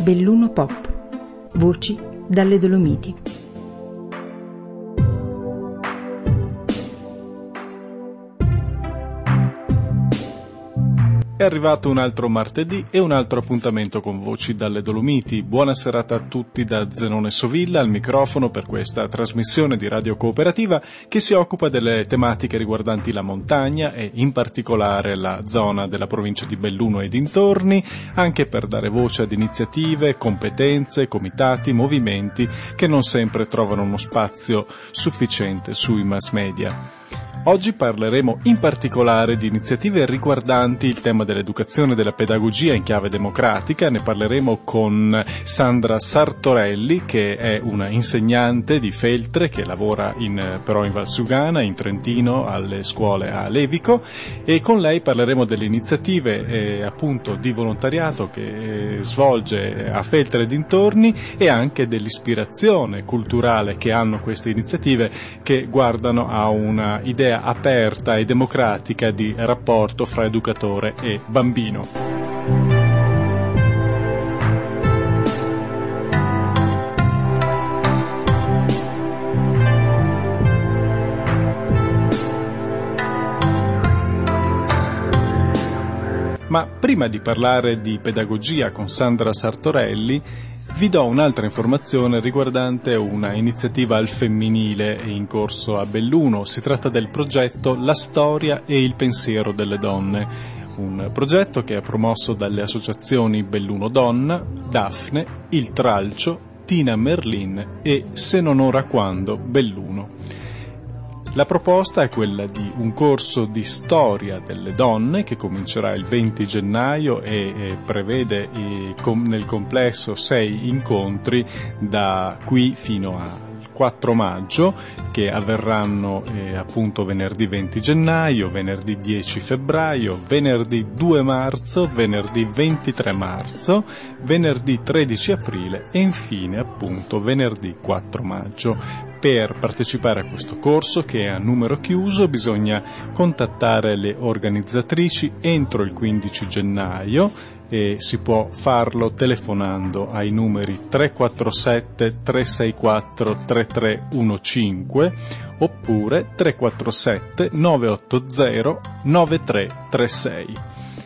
Belluno Pop. Voci dalle Dolomiti. È arrivato un altro martedì e un altro appuntamento con Voci dalle Dolomiti. Buona serata a tutti da Zenone Sovilla al microfono per questa trasmissione di Radio Cooperativa che si occupa delle tematiche riguardanti la montagna e in particolare la zona della provincia di Belluno e dintorni, anche per dare voce ad iniziative, competenze, comitati, movimenti che non sempre trovano uno spazio sufficiente sui mass media. Oggi parleremo in particolare di iniziative riguardanti il tema dell'educazione e della pedagogia in chiave democratica. Ne parleremo con Sandra Sartorelli, che è una insegnante di Feltre che lavora però in Valsugana, in Trentino, alle scuole a Levico, e con lei parleremo delle iniziative appunto di volontariato che svolge a Feltre e dintorni e anche dell'ispirazione culturale che hanno queste iniziative che guardano a una idea aperta e democratica di rapporto fra educatore e bambino. Ma prima di parlare di pedagogia con Sandra Sartorelli, vi do un'altra informazione riguardante una iniziativa al femminile in corso a Belluno. Si tratta del progetto La storia e il pensiero delle donne, un progetto che è promosso dalle associazioni Belluno Donna, Daphne, Il Tralcio, Tina Merlin e Se non ora quando Belluno. La proposta è quella di un corso di storia delle donne che comincerà il 20 gennaio e prevede nel complesso 6 incontri da qui fino al 4 maggio che avverranno appunto venerdì 20 gennaio, venerdì 10 febbraio, venerdì 2 marzo, venerdì 23 marzo, venerdì 13 aprile e infine appunto venerdì 4 maggio. Per partecipare a questo corso, che è a numero chiuso, bisogna contattare le organizzatrici entro il 15 gennaio e si può farlo telefonando ai numeri 347 364 3315 oppure 347 980 9336.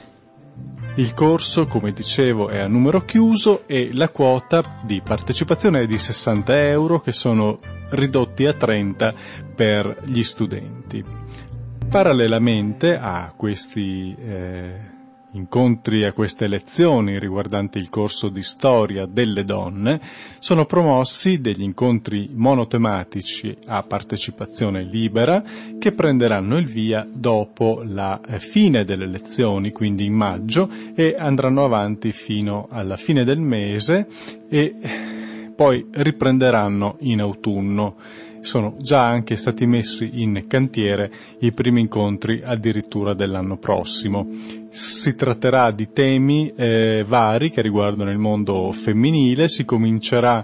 Il corso, come dicevo, è a numero chiuso e la quota di partecipazione è di 60 euro che sono ridotti a 30 per gli studenti. Parallelamente a questi incontri, a queste lezioni riguardanti il corso di storia delle donne, sono promossi degli incontri monotematici a partecipazione libera che prenderanno il via dopo la fine delle lezioni, quindi in maggio, e andranno avanti fino alla fine del mese e poi riprenderanno in autunno. Sono già anche stati messi in cantiere i primi incontri addirittura dell'anno prossimo. Si tratterà di temi vari che riguardano il mondo femminile. Si comincerà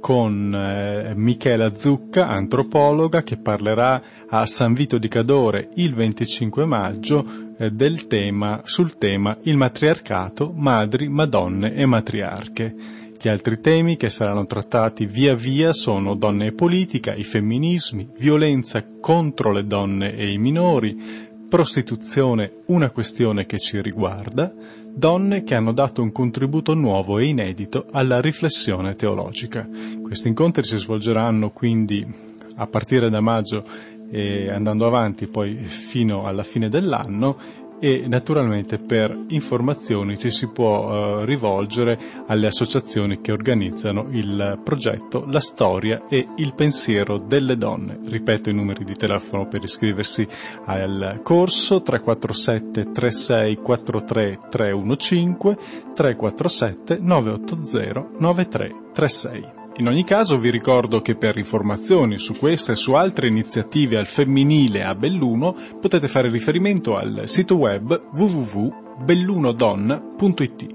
con Michela Zucca, antropologa, che parlerà a San Vito di Cadore il 25 maggio sul tema il matriarcato, madri, madonne e matriarche. Gli altri temi che saranno trattati via via sono donne e politica, i femminismi, violenza contro le donne e i minori, prostituzione, una questione che ci riguarda, donne che hanno dato un contributo nuovo e inedito alla riflessione teologica. Questi incontri si svolgeranno quindi a partire da maggio e andando avanti poi fino alla fine dell'anno. E naturalmente per informazioni ci si può rivolgere alle associazioni che organizzano il progetto La storia e il pensiero delle donne. Ripeto i numeri di telefono per iscriversi al corso: 347 3643 315 347 980 9336. In ogni caso vi ricordo che per informazioni su queste e su altre iniziative al femminile a Belluno potete fare riferimento al sito web www.bellunodonna.it.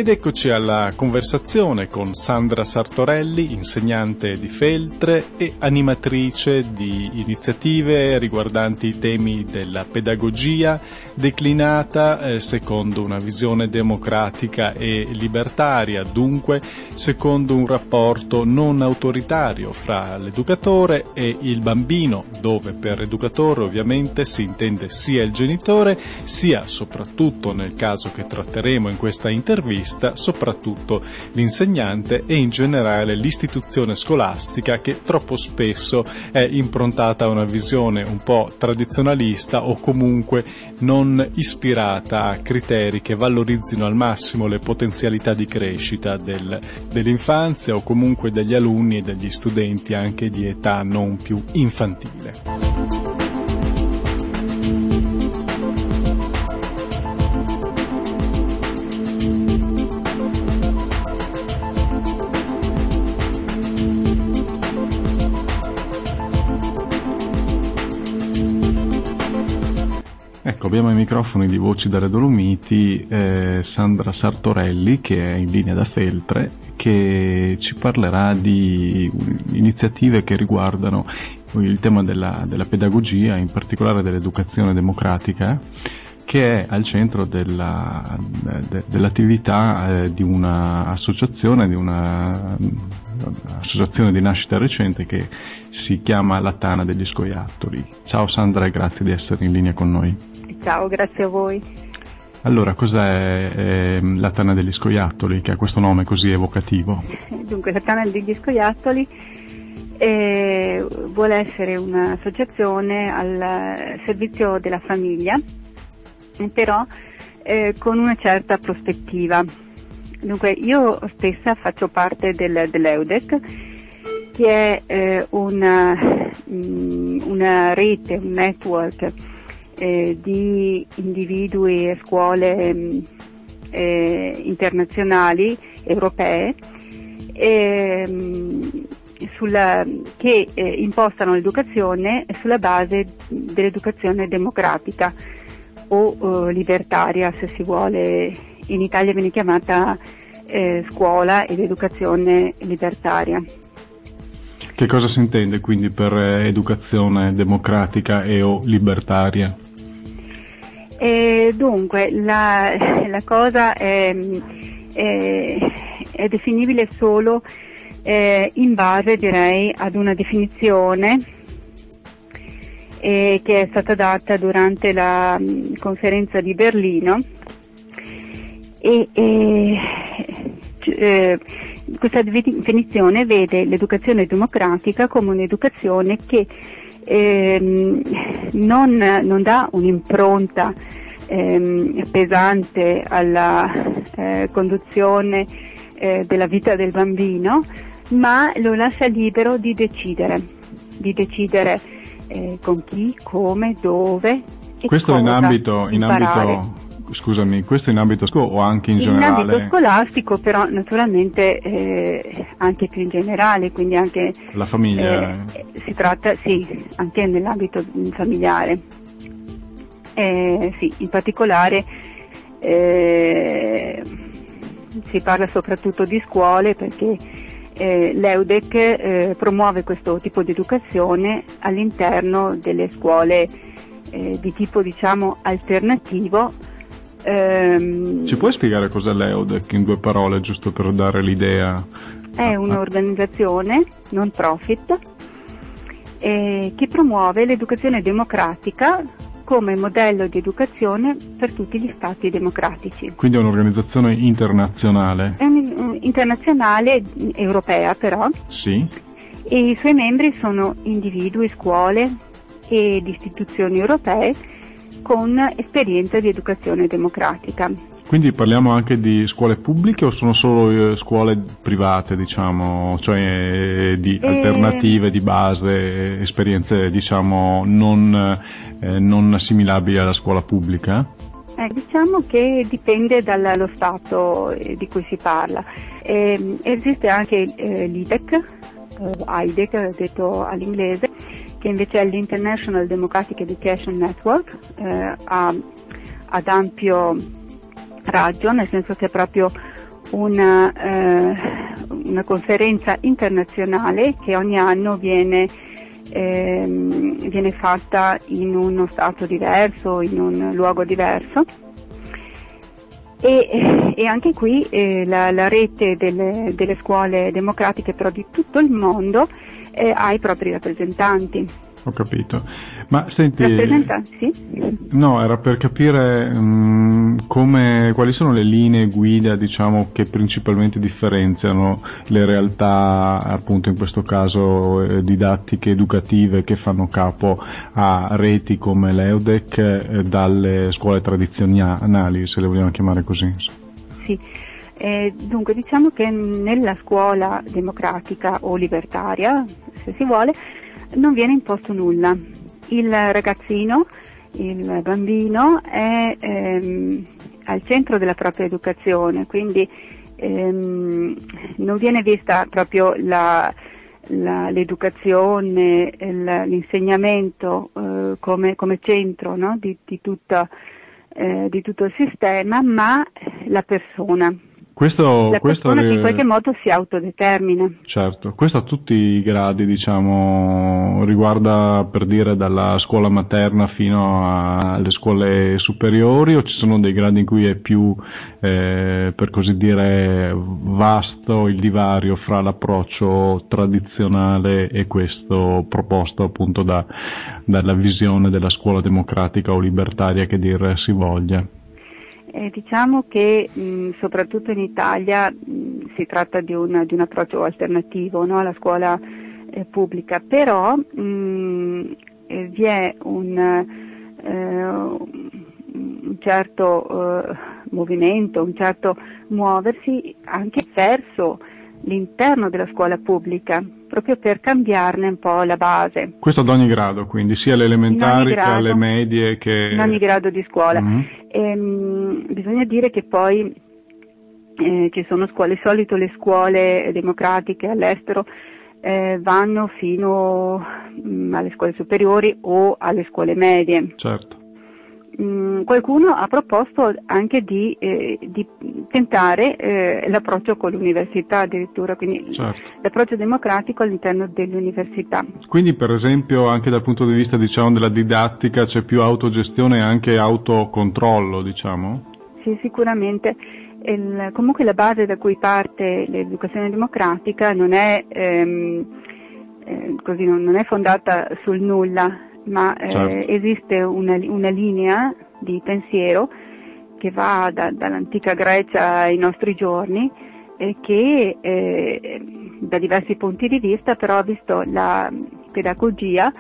Ed eccoci alla conversazione con Sandra Sartorelli, insegnante di Feltre e animatrice di iniziative riguardanti i temi della pedagogia declinata secondo una visione democratica e libertaria, dunque secondo un rapporto non autoritario fra l'educatore e il bambino, dove per educatore ovviamente si intende sia il genitore, sia soprattutto nel caso che tratteremo in questa intervista, soprattutto l'insegnante e in generale l'istituzione scolastica, che troppo spesso è improntata a una visione un po' tradizionalista o comunque non ispirata a criteri che valorizzino al massimo le potenzialità di crescita dell'infanzia o comunque degli alunni e degli studenti anche di età non più infantile. Ecco, abbiamo ai microfoni di Voci dalle Dolomiti Sandra Sartorelli, che è in linea da Feltre, che ci parlerà di iniziative che riguardano il tema della pedagogia, in particolare dell'educazione democratica, che è al centro dell'attività di un'associazione, associazione di nascita recente che si chiama La Tana degli Scoiattoli. Ciao Sandra e grazie di essere in linea con noi. Ciao, grazie a voi. Allora, cos'è La Tana degli Scoiattoli, che ha questo nome così evocativo? Dunque, La Tana degli Scoiattoli vuole essere un'associazione al servizio della famiglia, però con una certa prospettiva. Dunque, io stessa faccio parte dell'EUDEC, che è una rete, un network di individui e scuole internazionali, europee, che impostano l'educazione sulla base dell'educazione democratica o libertaria, se si vuole. In Italia viene chiamata scuola ed educazione libertaria. Che cosa si intende quindi per educazione democratica e o libertaria? Dunque, la cosa è definibile solo in base, direi, ad una definizione che è stata data durante la conferenza di Berlino, questa definizione vede l'educazione democratica come un'educazione che non dà un'impronta pesante alla conduzione della vita del bambino, ma lo lascia libero di decidere con chi, come, dove e questo cosa in ambito scusami, questo in ambito o anche in generale? In ambito scolastico, però naturalmente anche più in generale, quindi anche la famiglia. Si tratta, sì, anche nell'ambito familiare. Sì, in particolare si parla soprattutto di scuole, perché l'EUDEC promuove questo tipo di educazione all'interno delle scuole di tipo, diciamo, alternativo. Ci puoi spiegare cos'è l'EUDEC in 2 parole, giusto per dare l'idea? È un'organizzazione non profit che promuove l'educazione democratica come modello di educazione per tutti gli stati democratici. Quindi è un'organizzazione internazionale? È internazionale, europea però. Sì. E i suoi membri sono individui, scuole ed istituzioni europee con esperienza di educazione democratica. Quindi parliamo anche di scuole pubbliche o sono solo scuole private, diciamo, cioè di alternative di base, esperienze, diciamo, non assimilabili alla scuola pubblica? Diciamo che dipende dallo Stato di cui si parla. Esiste anche l'IDEC, IDEC detto all'inglese, che invece è l'International Democratic Education Network, ad ampio raggio, nel senso che è proprio una conferenza internazionale che ogni anno viene fatta in uno stato diverso, in un luogo diverso, e anche qui la rete delle scuole democratiche però di tutto il mondo ha i propri rappresentanti. Ho capito. Ma senti, sì? No, era per capire quali sono le linee guida, diciamo, che principalmente differenziano le realtà, appunto in questo caso didattiche educative, che fanno capo a reti come l'EUDEC dalle scuole tradizionali, se le vogliamo chiamare così. Sì. Dunque diciamo che nella scuola democratica o libertaria, se si vuole, non viene imposto nulla. Il ragazzino, il bambino è al centro della propria educazione, quindi non viene vista proprio l'educazione, l'insegnamento come centro, no? di tutto il sistema, ma la persona. La persona che in qualche modo si autodetermina. Certo, questo a tutti i gradi, diciamo, riguarda, per dire, dalla scuola materna fino alle scuole superiori, o ci sono dei gradi in cui è più, per così dire, vasto il divario fra l'approccio tradizionale e questo proposto appunto dalla visione della scuola democratica o libertaria, che dir si voglia? Diciamo che soprattutto in Italia si tratta di un approccio alternativo, no, alla scuola pubblica, però vi è un certo movimento, un certo muoversi anche verso l'interno della scuola pubblica, proprio per cambiarne un po' la base. Questo ad ogni grado, quindi, sia alle elementari che alle medie che... In ogni grado di scuola. Bisogna dire che poi ci sono scuole, di solito le scuole democratiche all'estero vanno fino alle scuole superiori o alle scuole medie. Certo. Qualcuno ha proposto anche di tentare l'approccio con l'università addirittura, quindi certo, l'approccio democratico all'interno dell'università. Quindi per esempio anche dal punto di vista, diciamo, della didattica c'è più autogestione e anche autocontrollo, diciamo? Sì, sicuramente. Comunque la base da cui parte l'educazione democratica non è così, non è fondata sul nulla, ma certo, esiste una linea di pensiero che va dall'antica Grecia ai nostri giorni, che da diversi punti di vista però ha visto la pedagogia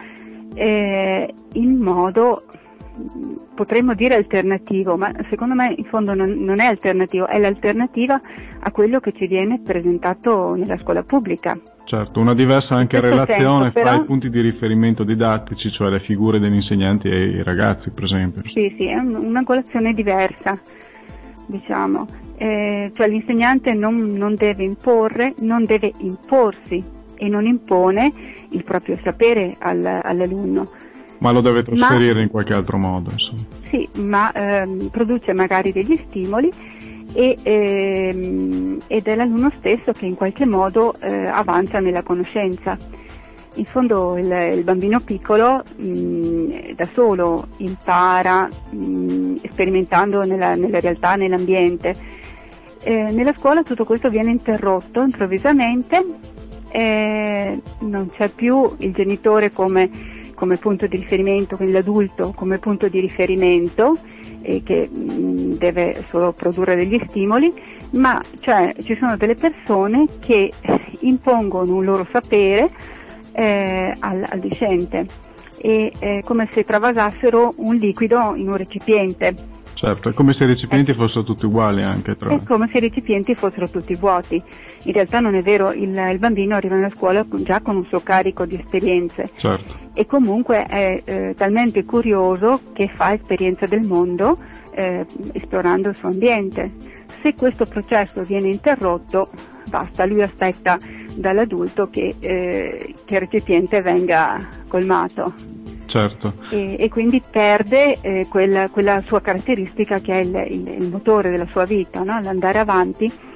in modo, potremmo dire, alternativo, ma secondo me in fondo non è alternativo, è l'alternativa a quello che ci viene presentato nella scuola pubblica. Certo, una diversa anche relazione fra i punti di riferimento didattici, cioè le figure degli insegnanti e i ragazzi, per esempio. Sì, è una colazione diversa, diciamo. Cioè l'insegnante non deve imporre, non deve imporsi e non impone il proprio sapere all'alunno. Ma lo deve trasferire in qualche altro modo, insomma. Sì, ma produce magari degli stimoli ed è l'alunno stesso che in qualche modo avanza nella conoscenza. In fondo il bambino piccolo da solo impara, sperimentando nella realtà, nell'ambiente. Nella scuola tutto questo viene interrotto improvvisamente, non c'è più il genitore come punto di riferimento, quindi l'adulto come punto di riferimento, che deve solo produrre degli stimoli, ma cioè ci sono delle persone che impongono un loro sapere al discente, come se travasassero un liquido in un recipiente. Certo, è come se i recipienti fossero tutti uguali anche tra... È come se i recipienti fossero tutti vuoti. In realtà non è vero, il bambino arriva nella scuola già con un suo carico di esperienze. Certo. E comunque è talmente curioso che fa esperienza del mondo esplorando il suo ambiente. Se questo processo viene interrotto, basta, lui aspetta dall'adulto che il recipiente venga colmato. Certo. E quindi perde quella sua caratteristica che è il motore della sua vita, no? L'andare avanti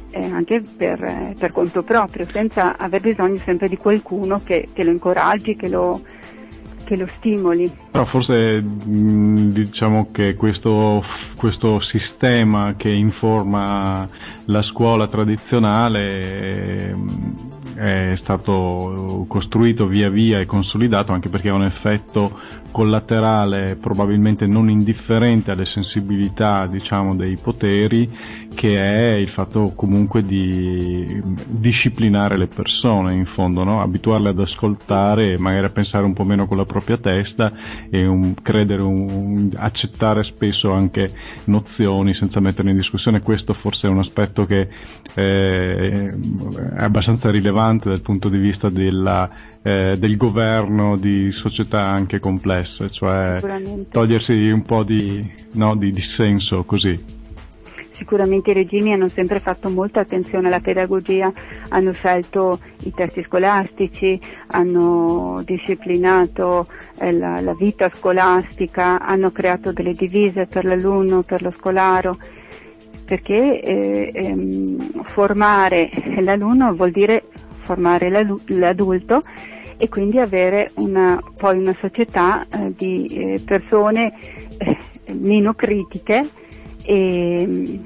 anche per conto proprio, senza aver bisogno sempre di qualcuno che lo incoraggi, che lo stimoli. Però forse diciamo che questo sistema che informa la scuola tradizionale è stato costruito via via e consolidato, anche perché ha un effetto collaterale probabilmente non indifferente alle sensibilità, diciamo, dei poteri, che è il fatto comunque di disciplinare le persone, in fondo, no? Abituarle ad ascoltare e magari a pensare un po' meno con la propria testa e accettare spesso anche nozioni senza metterle in discussione. Questo forse è un aspetto che è abbastanza rilevante dal punto di vista del governo di società anche complesse, cioè togliersi un po' di dissenso così. Sicuramente i regimi hanno sempre fatto molta attenzione alla pedagogia, hanno scelto i testi scolastici, hanno disciplinato la vita scolastica, hanno creato delle divise per l'alunno, per lo scolaro, perché formare l'alunno vuol dire formare l'adulto e quindi avere poi una società di persone meno critiche e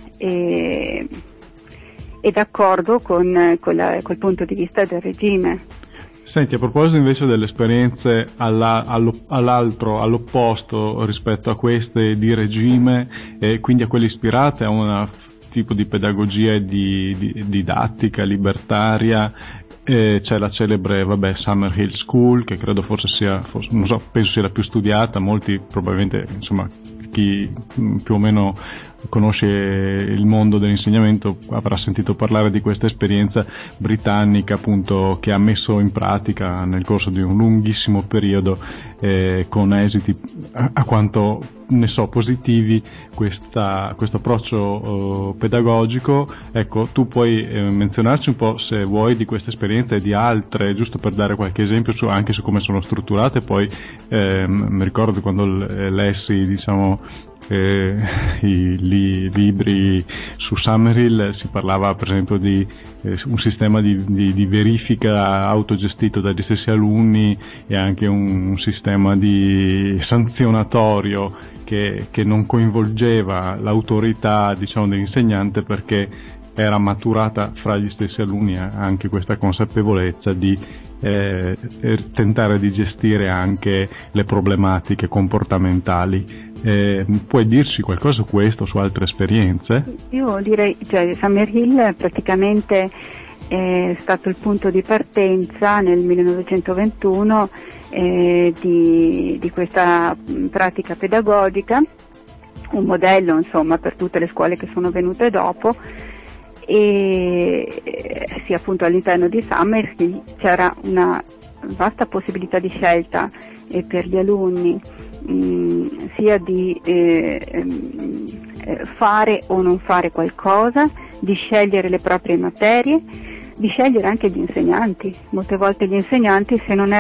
d'accordo col punto di vista del regime. Senti, a proposito invece delle esperienze all'opposto rispetto a queste di regime, e quindi a quelle ispirate a un tipo di pedagogia didattica, libertaria, c'è la celebre Summerhill School, che credo penso sia la più studiata, molti probabilmente, insomma, chi più o meno conosce il mondo dell'insegnamento avrà sentito parlare di questa esperienza britannica, appunto, che ha messo in pratica nel corso di un lunghissimo periodo con esiti a quanto ne so positivi questo approccio pedagogico. Ecco, tu puoi menzionarci un po', se vuoi, di questa esperienza e di altre, giusto per dare qualche esempio anche su come sono strutturate. Poi mi ricordo quando lessi, diciamo, i libri su Summerhill, si parlava per esempio di un sistema di verifica autogestito dagli stessi alunni e anche un sistema di sanzionatorio che non coinvolgeva l'autorità, diciamo, dell'insegnante, perché era maturata fra gli stessi alunni anche questa consapevolezza di tentare di gestire anche le problematiche comportamentali. Puoi dirci qualcosa su questo, su altre esperienze? Io direi, Summerhill praticamente è stato il punto di partenza nel 1921 di questa pratica pedagogica, un modello, insomma, per tutte le scuole che sono venute dopo. E sì, appunto, all'interno di Summerhill c'era una vasta possibilità di scelta per gli alunni, sia di fare o non fare qualcosa, di scegliere le proprie materie, di scegliere anche gli insegnanti. Molte volte gli insegnanti, se non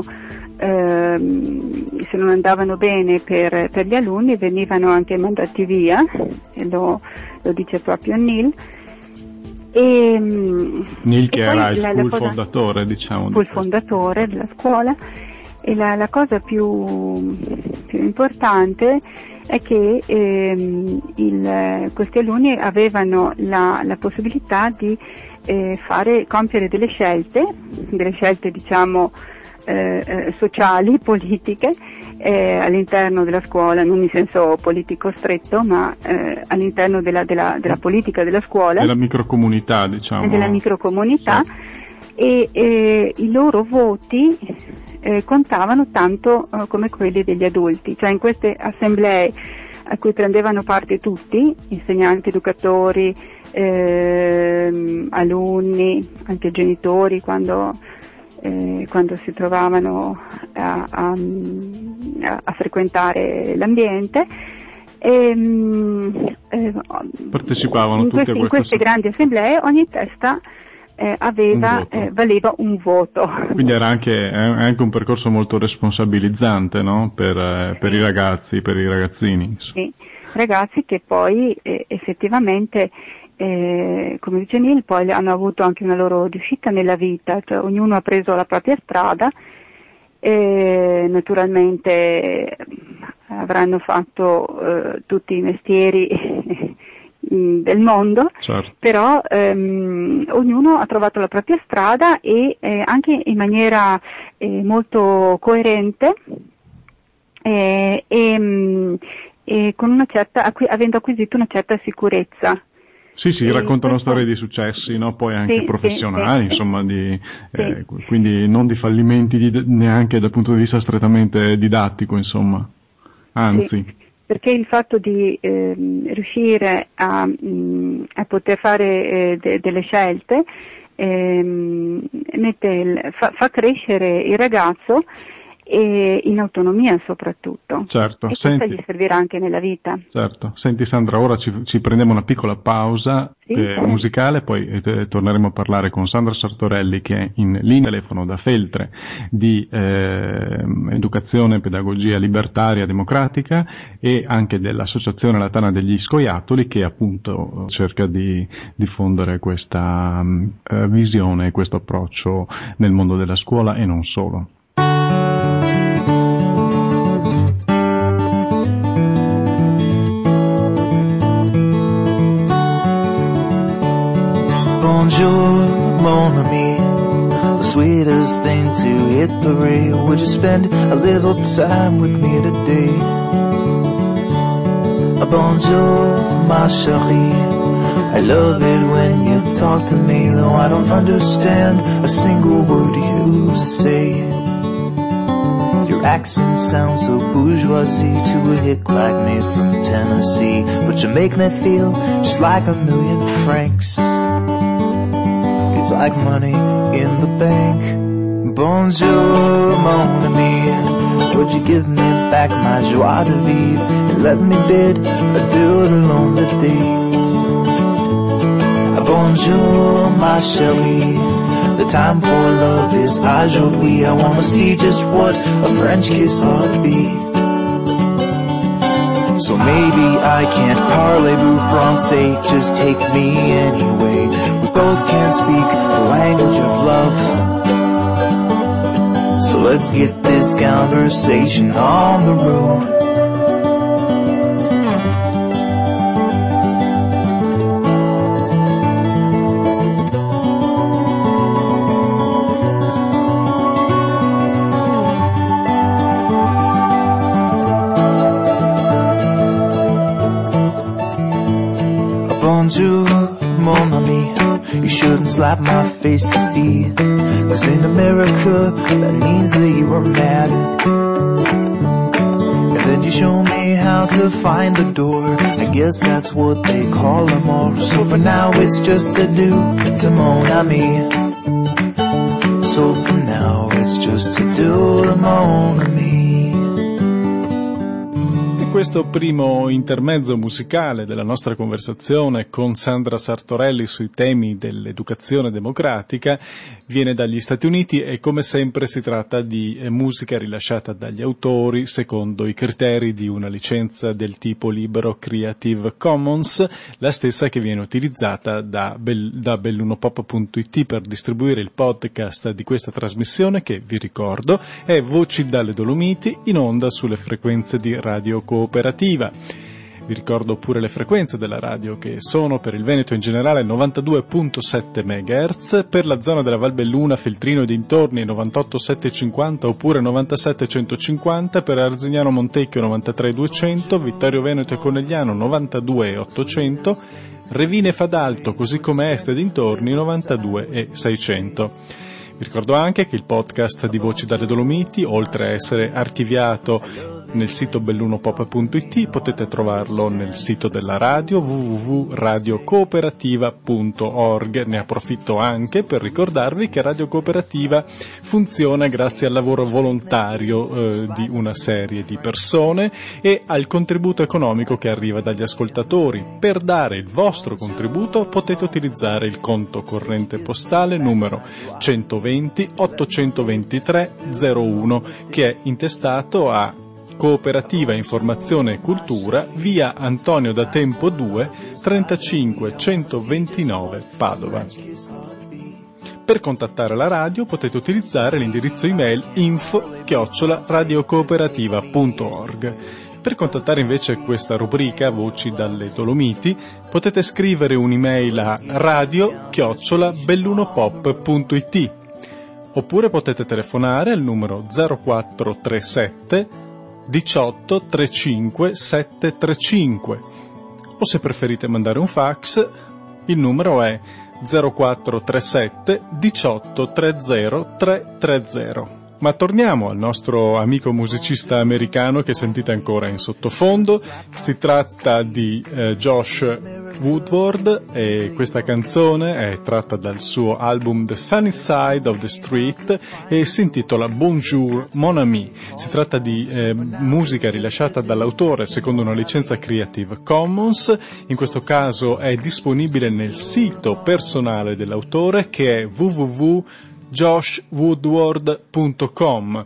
andavano bene per gli alunni, venivano anche mandati via, e lo dice proprio Neil. Neil, che era il fondatore, diciamo. Il fondatore della scuola. E la cosa più importante è che questi alunni avevano la possibilità di compiere delle scelte, diciamo, sociali, politiche, all'interno della scuola, non in senso politico stretto, ma all'interno della politica della scuola. Della microcomunità, diciamo. Della microcomunità, sì. E i loro voti contavano tanto come quelli degli adulti, cioè in queste assemblee a cui prendevano parte tutti, insegnanti, educatori, alunni, anche genitori, quando si trovavano a frequentare l'ambiente. Partecipavano tutte in queste grandi assemblee, ogni testa valeva un voto. Quindi era anche un percorso molto responsabilizzante, no? Per i ragazzi, per i ragazzini. Sì, ragazzi che poi effettivamente come dice Neil, poi hanno avuto anche una loro riuscita nella vita, cioè ognuno ha preso la propria strada e naturalmente avranno fatto tutti i mestieri del mondo, certo. Però ognuno ha trovato la propria strada e anche in maniera molto coerente e con una certa, avendo acquisito una certa sicurezza. Sì, raccontano storie di successi, no? Poi anche professionali, insomma, quindi non di fallimenti neanche dal punto di vista strettamente didattico, insomma, anzi. Sì, perché il fatto di riuscire a poter fare delle scelte fa crescere il ragazzo e in autonomia soprattutto. Certo. E questo gli servirà anche nella vita. Certo. Senti Sandra, ora ci prendiamo una piccola pausa musicale, poi torneremo a parlare con Sandra Sartorelli, che è in linea telefono da Feltre di educazione e pedagogia libertaria democratica e anche dell'Associazione Latana degli Scoiattoli, che appunto cerca di diffondere questa visione e questo approccio nel mondo della scuola e non solo. Bonjour, mon ami, the sweetest thing to hit the rail. Would you spend a little time with me today? Bonjour, ma chérie, I love it when you talk to me, though I don't understand a single word you say. Your accent sounds so bourgeoisie to a hick like me from Tennessee, but you make me feel just like $1,000,000 francs. It's like money in the bank. Bonjour, mon ami, would you give me back my joie de vivre and let me bid adieu to lonely days? Bonjour, ma chérie, the time for love is aujourd'hui. I wanna see just what a French kiss ought to be. So maybe I can't parlez-vous français, just take me anyway. We both can't speak the language of love, so let's get this conversation on the road. Bonjour, mon ami, you shouldn't slap my face, you see, 'cause in America, that means that you were mad. And then you show me how to find the door, I guess that's what they call them all. So for now it's just adieu to mon ami. So for now it's just adieu to mon ami. Questo primo intermezzo musicale della nostra conversazione con Sandra Sartorelli sui temi dell'educazione democratica viene dagli Stati Uniti e come sempre si tratta di musica rilasciata dagli autori secondo i criteri di una licenza del tipo libero Creative Commons, la stessa che viene utilizzata da bellunopop.it per distribuire il podcast di questa trasmissione che, vi ricordo, è Voci dalle Dolomiti in onda sulle frequenze di Radio Cooperativa. Vi ricordo pure le frequenze della radio che sono per il Veneto in generale 92.7 MHz, per la zona della Val Belluna, Feltrino e dintorni 98.750 oppure 97.150, per Arzignano Montecchio 93.200, Vittorio Veneto e Conegliano 92.800, Revine e Fadalto così come Est e dintorni 92.600. Vi ricordo anche che il podcast di Voci dalle Dolomiti, oltre a essere archiviato nel sito bellunopop.it, potete trovarlo nel sito della radio www.radiocooperativa.org. Ne approfitto anche per ricordarvi che Radio Cooperativa funziona grazie al lavoro volontario di una serie di persone e al contributo economico che arriva dagli ascoltatori. Per dare il vostro contributo potete utilizzare il conto corrente postale numero 120 823 01 che è intestato a Cooperativa Informazione e Cultura, via Antonio da Tempo 2, 35 129 Padova. Per contattare la radio potete utilizzare l'indirizzo email info@radiocooperativa.org. Per contattare invece questa rubrica Voci dalle Dolomiti potete scrivere un'email a radio@bellunopop.it oppure potete telefonare al numero 0437 18 35 735 o se preferite mandare un fax il numero è 0437 18 30 330. Ma torniamo al nostro amico musicista americano che sentite ancora in sottofondo. Si tratta di Josh Woodward e questa canzone è tratta dal suo album The Sunny Side of the Street e si intitola Bonjour Mon Ami. Si tratta di musica rilasciata dall'autore secondo una licenza Creative Commons. In questo caso è disponibile nel sito personale dell'autore che è www.joshwoodward.com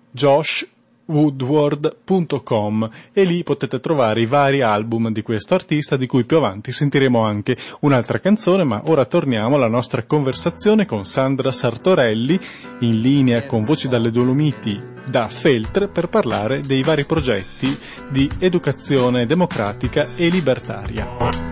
joshwoodward.com e lì potete trovare i vari album di questo artista di cui più avanti sentiremo anche un'altra canzone, ma ora torniamo alla nostra conversazione con Sandra Sartorelli in linea con Voci dalle Dolomiti da Feltre per parlare dei vari progetti di educazione democratica e libertaria.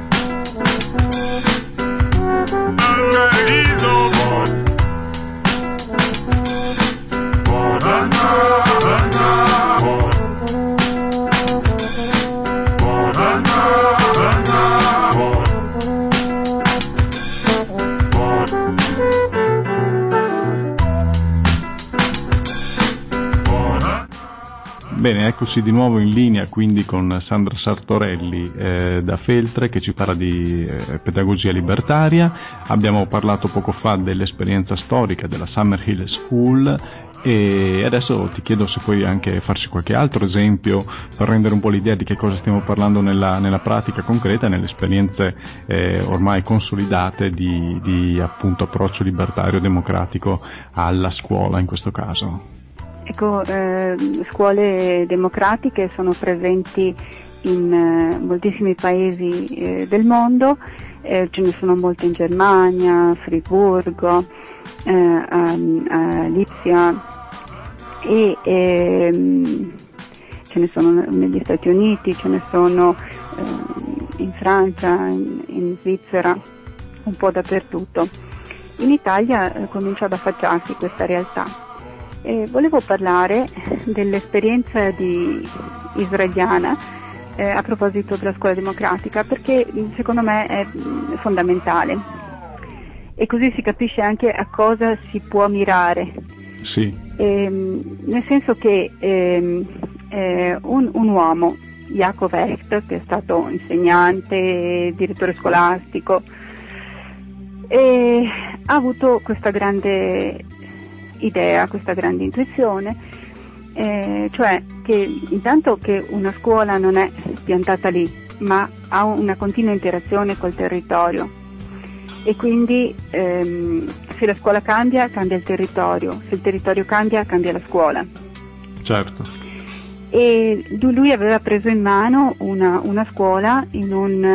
Bene, eccoci di nuovo in linea quindi con Sandra Sartorelli da Feltre che ci parla di pedagogia libertaria. Abbiamo parlato poco fa dell'esperienza storica della Summerhill School e adesso ti chiedo se puoi anche farci qualche altro esempio per rendere un po' l'idea di che cosa stiamo parlando nella pratica concreta, nelle esperienze ormai consolidate di appunto approccio libertario democratico alla scuola in questo caso. Ecco, scuole democratiche sono presenti in moltissimi paesi del mondo, ce ne sono molte in Germania, Friburgo, Lipsia e ce ne sono negli Stati Uniti, ce ne sono in Francia, in Svizzera, un po' dappertutto. In Italia comincia ad affacciarsi questa realtà. Volevo parlare dell'esperienza israeliana a proposito della scuola democratica perché secondo me è fondamentale e così si capisce anche a cosa si può mirare. Sì. Nel senso che un uomo, Yaakov Hecht, che è stato insegnante, direttore scolastico, ha avuto questa grande idea, questa grande intuizione, cioè che intanto che una scuola non è piantata lì, ma ha una continua interazione col territorio e quindi se la scuola cambia, cambia il territorio, se il territorio cambia, cambia la scuola. Certo. E lui aveva preso in mano una scuola in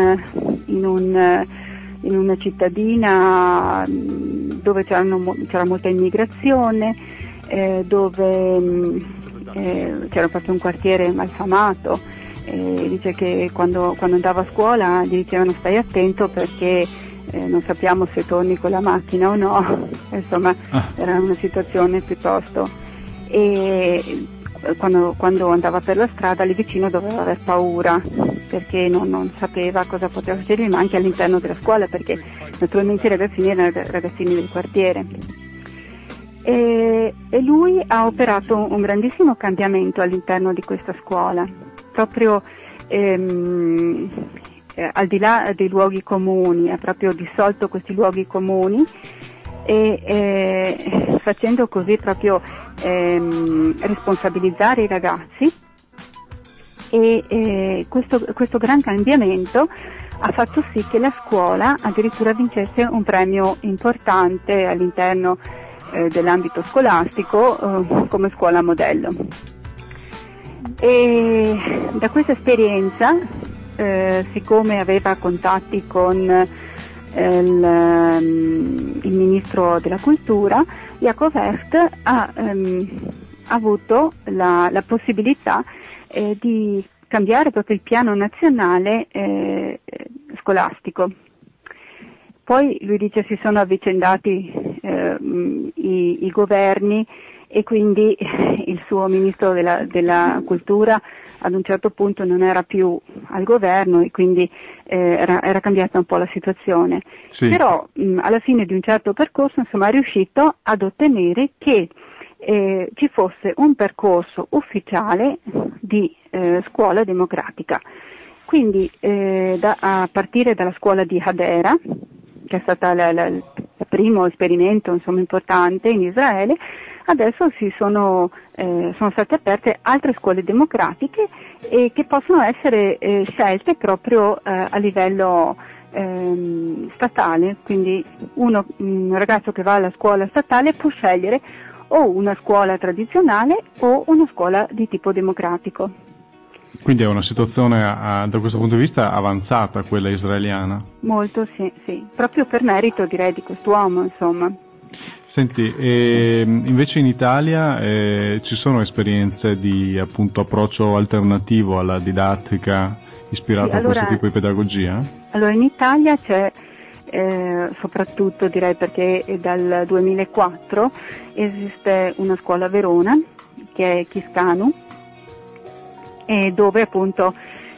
una cittadina dove c'era molta immigrazione, dove c'era proprio un quartiere malfamato. Dice che quando andava a scuola gli dicevano stai attento perché non sappiamo se torni con la macchina o no, insomma era una situazione piuttosto. E quando andava per la strada lì vicino doveva aver paura perché non sapeva cosa poteva succedere, ma anche all'interno della scuola perché naturalmente i ragazzini erano ragazzini del quartiere. E lui ha operato un grandissimo cambiamento all'interno di questa scuola, proprio al di là dei luoghi comuni, ha proprio dissolto questi luoghi comuni e facendo così proprio responsabilizzare i ragazzi e questo gran cambiamento ha fatto sì che la scuola addirittura vincesse un premio importante all'interno dell'ambito scolastico come scuola modello. E da questa esperienza, siccome aveva contatti con il ministro della cultura, Yaakov Hecht ha avuto la possibilità di cambiare proprio il piano nazionale scolastico. Poi lui dice si sono avvicendati i governi e quindi il suo ministro della cultura ad un certo punto non era più al governo e quindi era cambiata un po' la situazione. Sì. Però alla fine di un certo percorso è riuscito ad ottenere che ci fosse un percorso ufficiale di scuola democratica. Quindi a partire dalla scuola di Hadera, che è stata il primo esperimento importante in Israele, adesso sono state aperte altre scuole democratiche che possono essere scelte proprio a livello statale, quindi un ragazzo che va alla scuola statale può scegliere o una scuola tradizionale o una scuola di tipo democratico. Quindi è una situazione da questo punto di vista avanzata, quella israeliana? Molto, sì, proprio per merito direi di quest'uomo, insomma. Senti, invece in Italia ci sono esperienze di appunto approccio alternativo alla didattica ispirato a questo tipo di pedagogia? Allora in Italia c'è soprattutto direi perché dal 2004 esiste una scuola a Verona che è Kiscanu, e dove appunto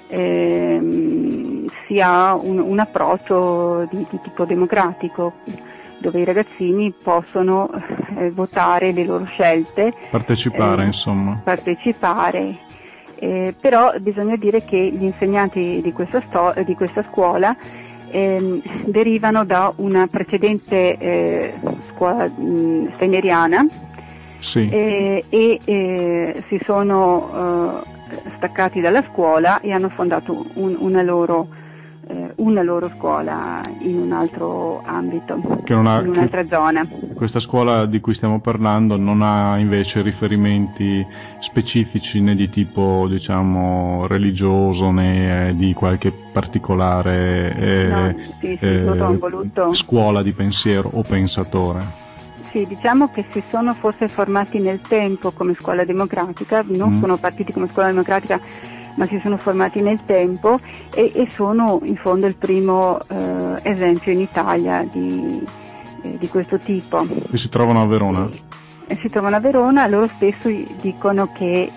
si ha un approccio di tipo democratico, dove i ragazzini possono votare le loro scelte, partecipare insomma. Partecipare, però bisogna dire che gli insegnanti di questa scuola derivano da una precedente scuola steineriana. Sì. E si sono staccati dalla scuola e hanno fondato una loro scuola in un altro ambito, in un'altra zona. Questa scuola di cui stiamo parlando non ha invece riferimenti specifici né di tipo religioso né di qualche particolare scuola di pensiero o pensatore. Sì, diciamo che si sono forse formati nel tempo come scuola democratica, non sono partiti come scuola democratica, ma si sono formati nel tempo e sono in fondo il primo esempio in Italia di questo tipo. E si trovano a Verona? Si trovano a Verona, loro stesso dicono che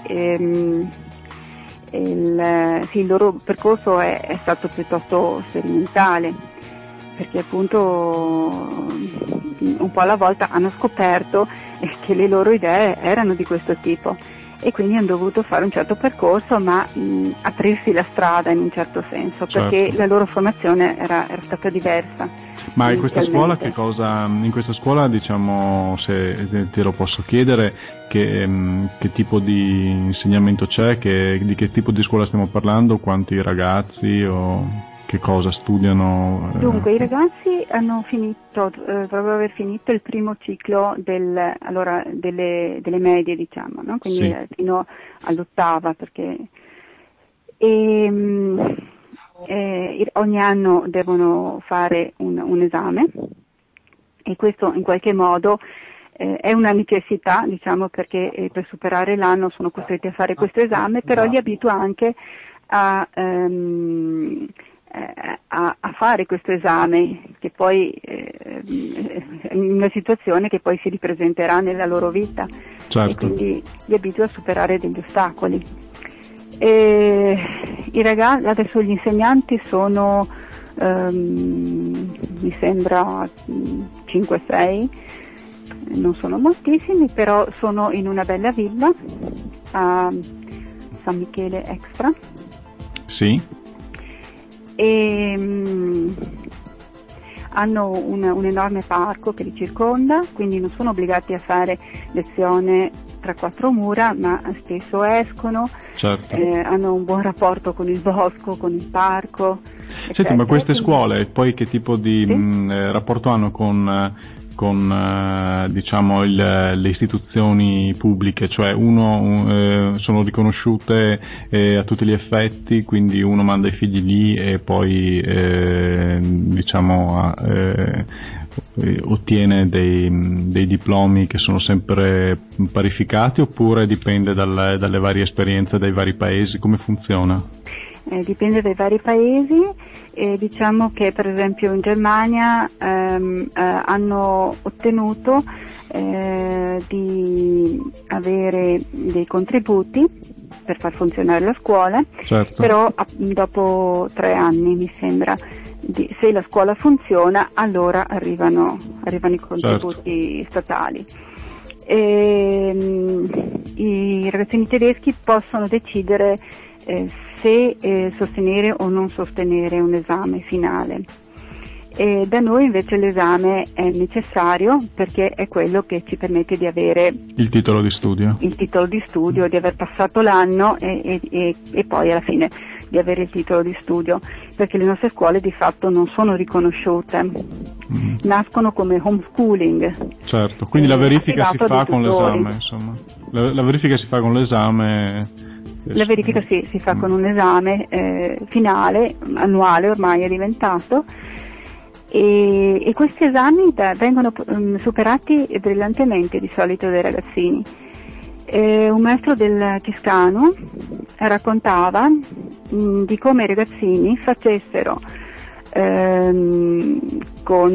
il loro percorso è stato piuttosto sperimentale, perché appunto un po' alla volta hanno scoperto che le loro idee erano di questo tipo e quindi hanno dovuto fare un certo percorso, ma aprirsi la strada in un certo senso, perché la loro formazione era stata diversa. Ma in questa scuola in questa scuola se te lo posso chiedere, che tipo di insegnamento c'è, di che tipo di scuola stiamo parlando, quanti ragazzi o che cosa studiano? Dunque, i ragazzi hanno finito, dovrebbero aver finito il primo ciclo delle medie, no? Quindi fino all'ottava, perché ogni anno devono fare un esame e questo in qualche modo è una necessità, perché per superare l'anno sono costretti a fare questo esame, però li abitua anche a fare questo esame, che poi è una situazione che poi si ripresenterà nella loro vita, e quindi li abitua a superare degli ostacoli. I ragazzi, adesso gli insegnanti sono mi sembra 5-6, non sono moltissimi, però sono in una bella villa a San Michele Extra. Sì. E hanno un enorme parco che li circonda, quindi non sono obbligati a fare lezione tra quattro mura, ma spesso escono, hanno un buon rapporto con il bosco, con il parco. Senti, ma queste scuole poi che tipo di rapporto hanno con con diciamo le istituzioni pubbliche, cioè sono riconosciute a tutti gli effetti, quindi uno manda i figli lì e poi diciamo ottiene dei diplomi che sono sempre parificati, oppure dipende dalle varie esperienze dei vari paesi? Come funziona? Dipende dai vari paesi, diciamo che per esempio in Germania hanno ottenuto di avere dei contributi per far funzionare la scuola, certo. Però dopo 3 anni mi sembra, se la scuola funziona allora arrivano i contributi statali. I ragazzini tedeschi possono decidere se sostenere o non sostenere un esame finale. Da noi invece l'esame è necessario perché è quello che ci permette di avere il titolo di studio, di aver passato l'anno e poi alla fine di avere il titolo di studio, perché le nostre scuole di fatto non sono riconosciute, nascono come homeschooling. Certo, quindi la verifica si fa con l'esame, insomma. La verifica si fa con l'esame. La verifica si fa con un esame finale, annuale ormai è diventato, e questi esami vengono superati brillantemente di solito dai ragazzini. Un maestro del Kiscanu raccontava di come i ragazzini facessero con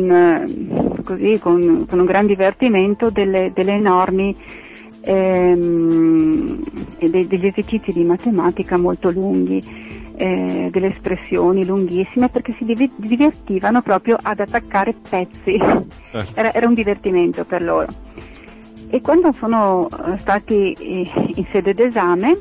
un gran divertimento delle enormi degli esercizi di matematica molto lunghi, delle espressioni lunghissime, perché si divertivano proprio ad attaccare pezzi. Era un divertimento per loro. E quando sono stati in sede d'esame,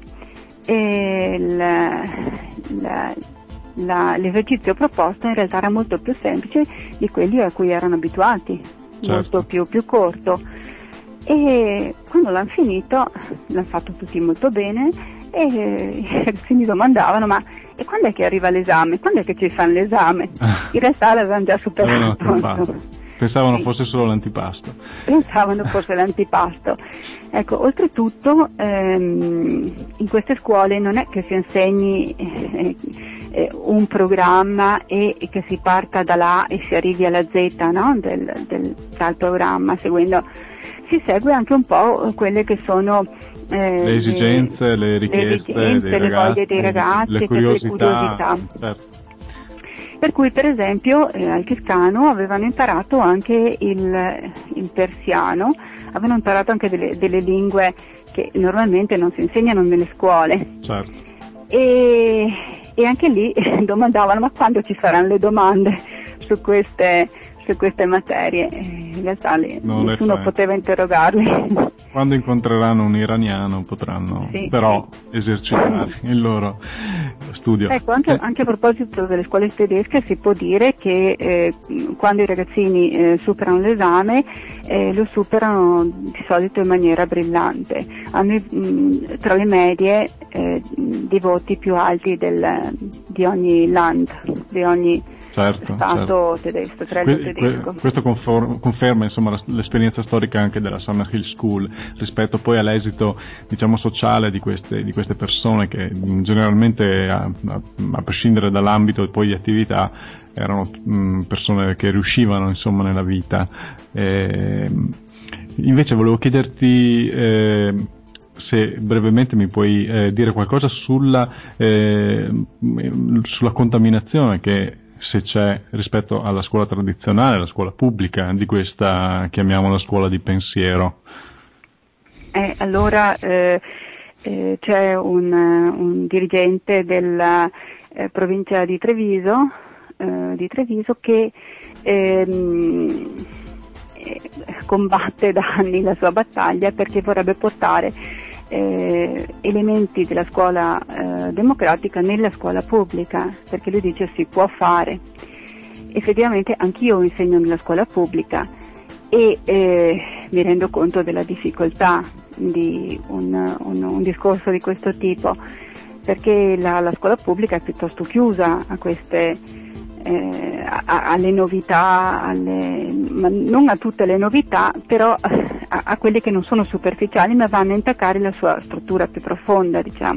l'esercizio proposto in realtà era molto più semplice di quelli a cui erano abituati, molto più corto. E quando l'hanno finito, l'hanno fatto tutti molto bene, e i ragazzini domandavano: ma e quando è che arriva l'esame? Quando è che ci fanno l'esame? In realtà l'avevano già superato. Pensavano fosse solo l'antipasto. Pensavano fosse l'antipasto. Ecco, oltretutto in queste scuole non è che si insegni un programma e che si parta da là e si arrivi alla Z, no? Dal programma, si segue anche un po' quelle che sono le esigenze, le richieste dei ragazzi, le voglie dei ragazzi, le curiosità. Certo. Per cui per esempio al Kiscanu avevano imparato anche il persiano, avevano imparato anche delle lingue che normalmente non si insegnano nelle scuole. Certo. E anche lì domandavano: ma quando ci saranno le domande su queste materie? In realtà nessuno poteva interrogarli. Quando incontreranno un iraniano potranno esercitare il loro studio. Ecco, anche a proposito delle scuole tedesche si può dire che quando i ragazzini superano l'esame lo superano di solito in maniera brillante. Hanno tra le medie dei voti più alti di ogni land, di ogni stato tedesco, tedesco. Questo conferma insomma l'esperienza storica anche della Summerhill School rispetto poi all'esito, diciamo, sociale di queste persone che generalmente a prescindere dall'ambito e poi di attività erano persone che riuscivano insomma nella vita. Invece volevo chiederti se brevemente mi puoi dire qualcosa sulla contaminazione che se c'è rispetto alla scuola tradizionale, alla scuola pubblica, di questa, chiamiamola, scuola di pensiero. Allora c'è un dirigente della provincia di Treviso che combatte da anni la sua battaglia perché vorrebbe portare elementi della scuola democratica nella scuola pubblica, perché lui dice si può fare. Effettivamente anch'io insegno nella scuola pubblica e mi rendo conto della difficoltà di un discorso di questo tipo, perché la scuola pubblica è piuttosto chiusa a queste alle novità, ma non a tutte le novità, però a quelle che non sono superficiali ma vanno a intaccare la sua struttura più profonda, diciamo.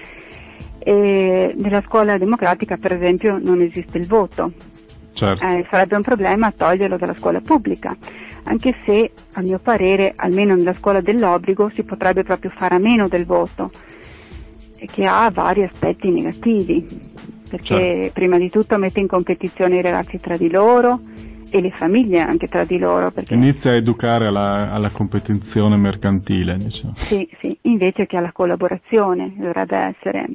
E nella scuola democratica, per esempio, non esiste il voto. Certo. Sarebbe un problema toglierlo dalla scuola pubblica, anche se, a mio parere, almeno nella scuola dell'obbligo si potrebbe proprio fare a meno del voto, che ha vari aspetti negativi, perché prima di tutto mette in competizione i ragazzi tra di loro e le famiglie anche tra di loro. Perché inizia a educare alla competizione mercantile, diciamo. Sì, invece che alla collaborazione dovrebbe essere.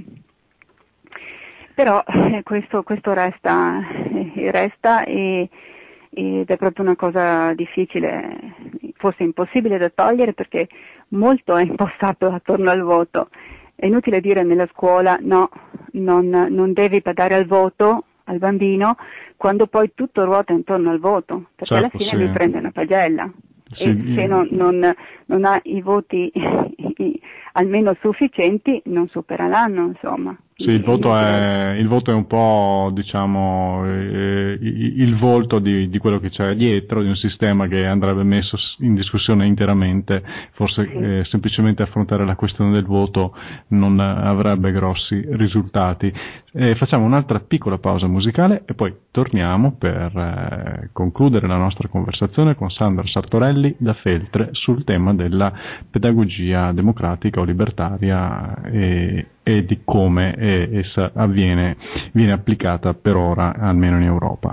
Però questo resta ed è proprio una cosa difficile, forse impossibile da togliere, perché molto è impostato attorno al voto. È inutile dire nella scuola no, non devi badare al voto, al bambino, quando poi tutto ruota intorno al voto, perché alla fine lui prende una pagella. Sì, e se non ha i voti almeno sufficienti non supera l'anno, insomma. Sì, il voto è un po', diciamo, il volto di quello che c'è dietro, di un sistema che andrebbe messo in discussione interamente. Forse semplicemente affrontare la questione del voto non avrebbe grossi risultati. Facciamo un'altra piccola pausa musicale e poi torniamo per concludere la nostra conversazione con Sandra Sartorelli da Feltre sul tema della pedagogia democratica o libertaria e di come essa viene applicata per ora, almeno in Europa.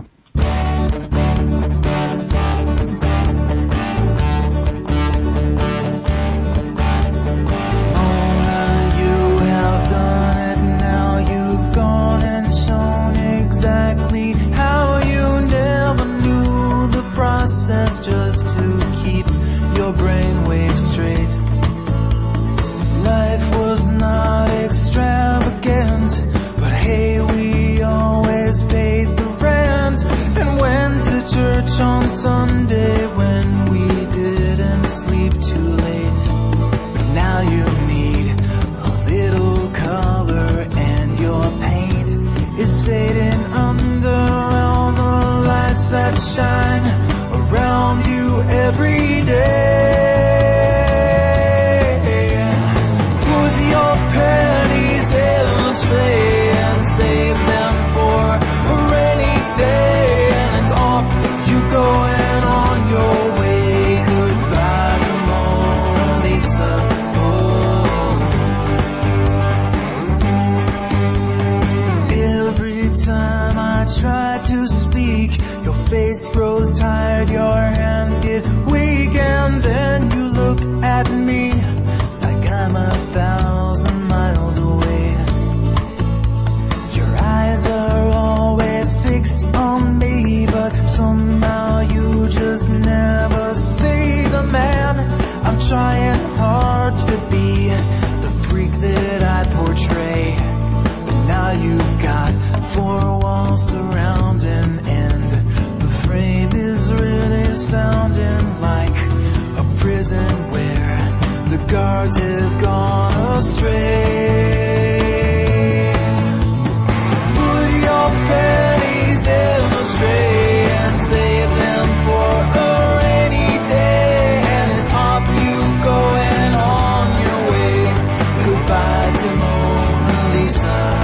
Just to keep your brainwaves straight. Life was not extravagant, but hey, we always paid the rent and went to church on Sunday when we didn't sleep too late. But now you need a little color and your paint is fading under all the lights that shine around you every day. Put your pennies in the tray and save them for a rainy day. And it's off you going on your way. Goodbye to Mona Lisa. Oh. Every time I try to speak, your face grows tired, your hands get weak, and then you look at me like I'm 1,000 miles away. Your eyes are always fixed on me, but somehow you just never see the man I'm trying hard to be, the freak that I portray. But now you've got 4 walls surrounding, and the frame is really sounding like a prison where the guards have gone astray. Put your pennies in the tray and save them for a rainy day. And it's off you going on your way. Goodbye to Mona Lisa.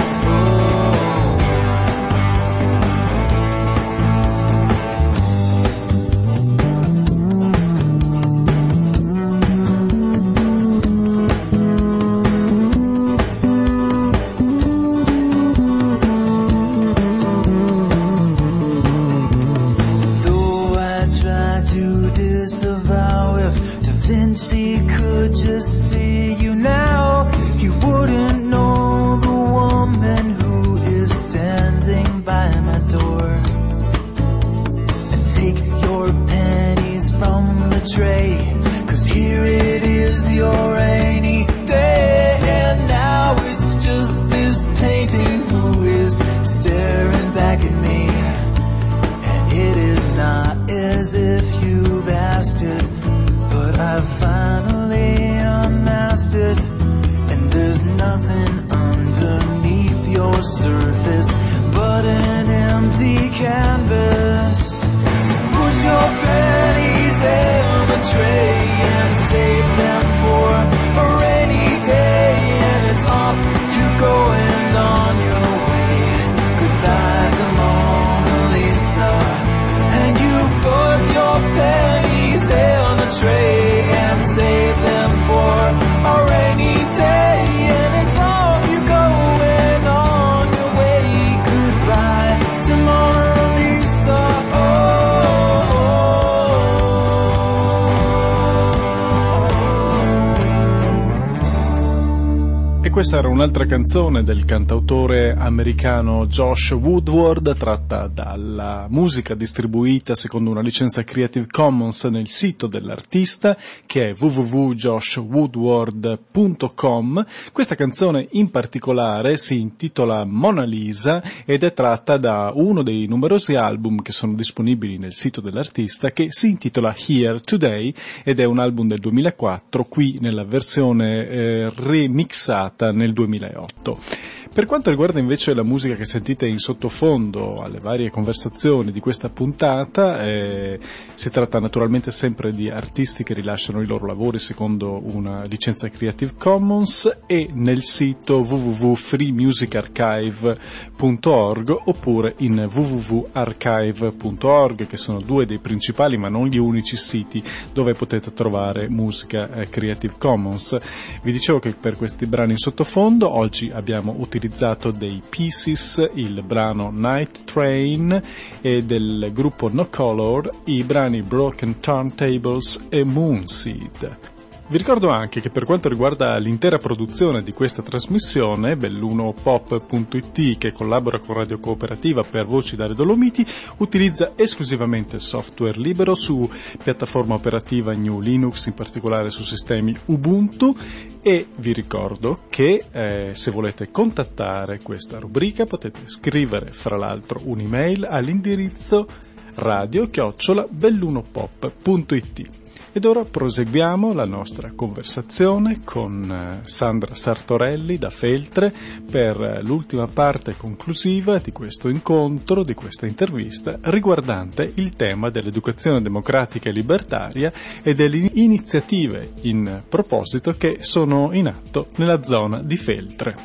Vinci could just see you now, he wouldn't know the woman who is standing by my door. And take your pennies from the tray, 'cause here it is your rainy day. And now it's just this painting who is staring back at me. And it is not as if you've asked it, but I've finally unmasked it. And there's nothing underneath your surface but an empty canvas. questa era un'altra canzone del cantautore americano Josh Woodward, tratta dalla musica distribuita secondo una licenza Creative Commons nel sito dell'artista, che è www.joshwoodward.com. Questa canzone in particolare si intitola Mona Lisa ed è tratta da uno dei numerosi album che sono disponibili nel sito dell'artista, che si intitola Here Today ed è un album del 2004, qui nella versione remixata nel 2008. Per quanto riguarda invece la musica che sentite in sottofondo alle varie conversazioni di questa puntata, si tratta naturalmente sempre di artisti che rilasciano i loro lavori secondo una licenza Creative Commons e nel sito www.freemusicarchive.org oppure in www.archive.org, che sono due dei principali ma non gli unici siti dove potete trovare musica Creative Commons. Vi dicevo che per questi brani in sottofondo oggi abbiamo utilizzato dei Pieces, il brano Night Train, e del gruppo No Color i brani Broken Turntables e Moonseed. Vi ricordo anche che per quanto riguarda l'intera produzione di questa trasmissione, bellunopop.it, che collabora con Radio Cooperativa per Voci dalle Dolomiti, utilizza esclusivamente software libero su piattaforma operativa GNU Linux, in particolare su sistemi Ubuntu, e vi ricordo che se volete contattare questa rubrica potete scrivere fra l'altro un'email all'indirizzo radio@bellunopop.it. Ed ora proseguiamo la nostra conversazione con Sandra Sartorelli da Feltre per l'ultima parte conclusiva di questo incontro, di questa intervista, riguardante il tema dell'educazione democratica e libertaria e delle iniziative in proposito che sono in atto nella zona di Feltre.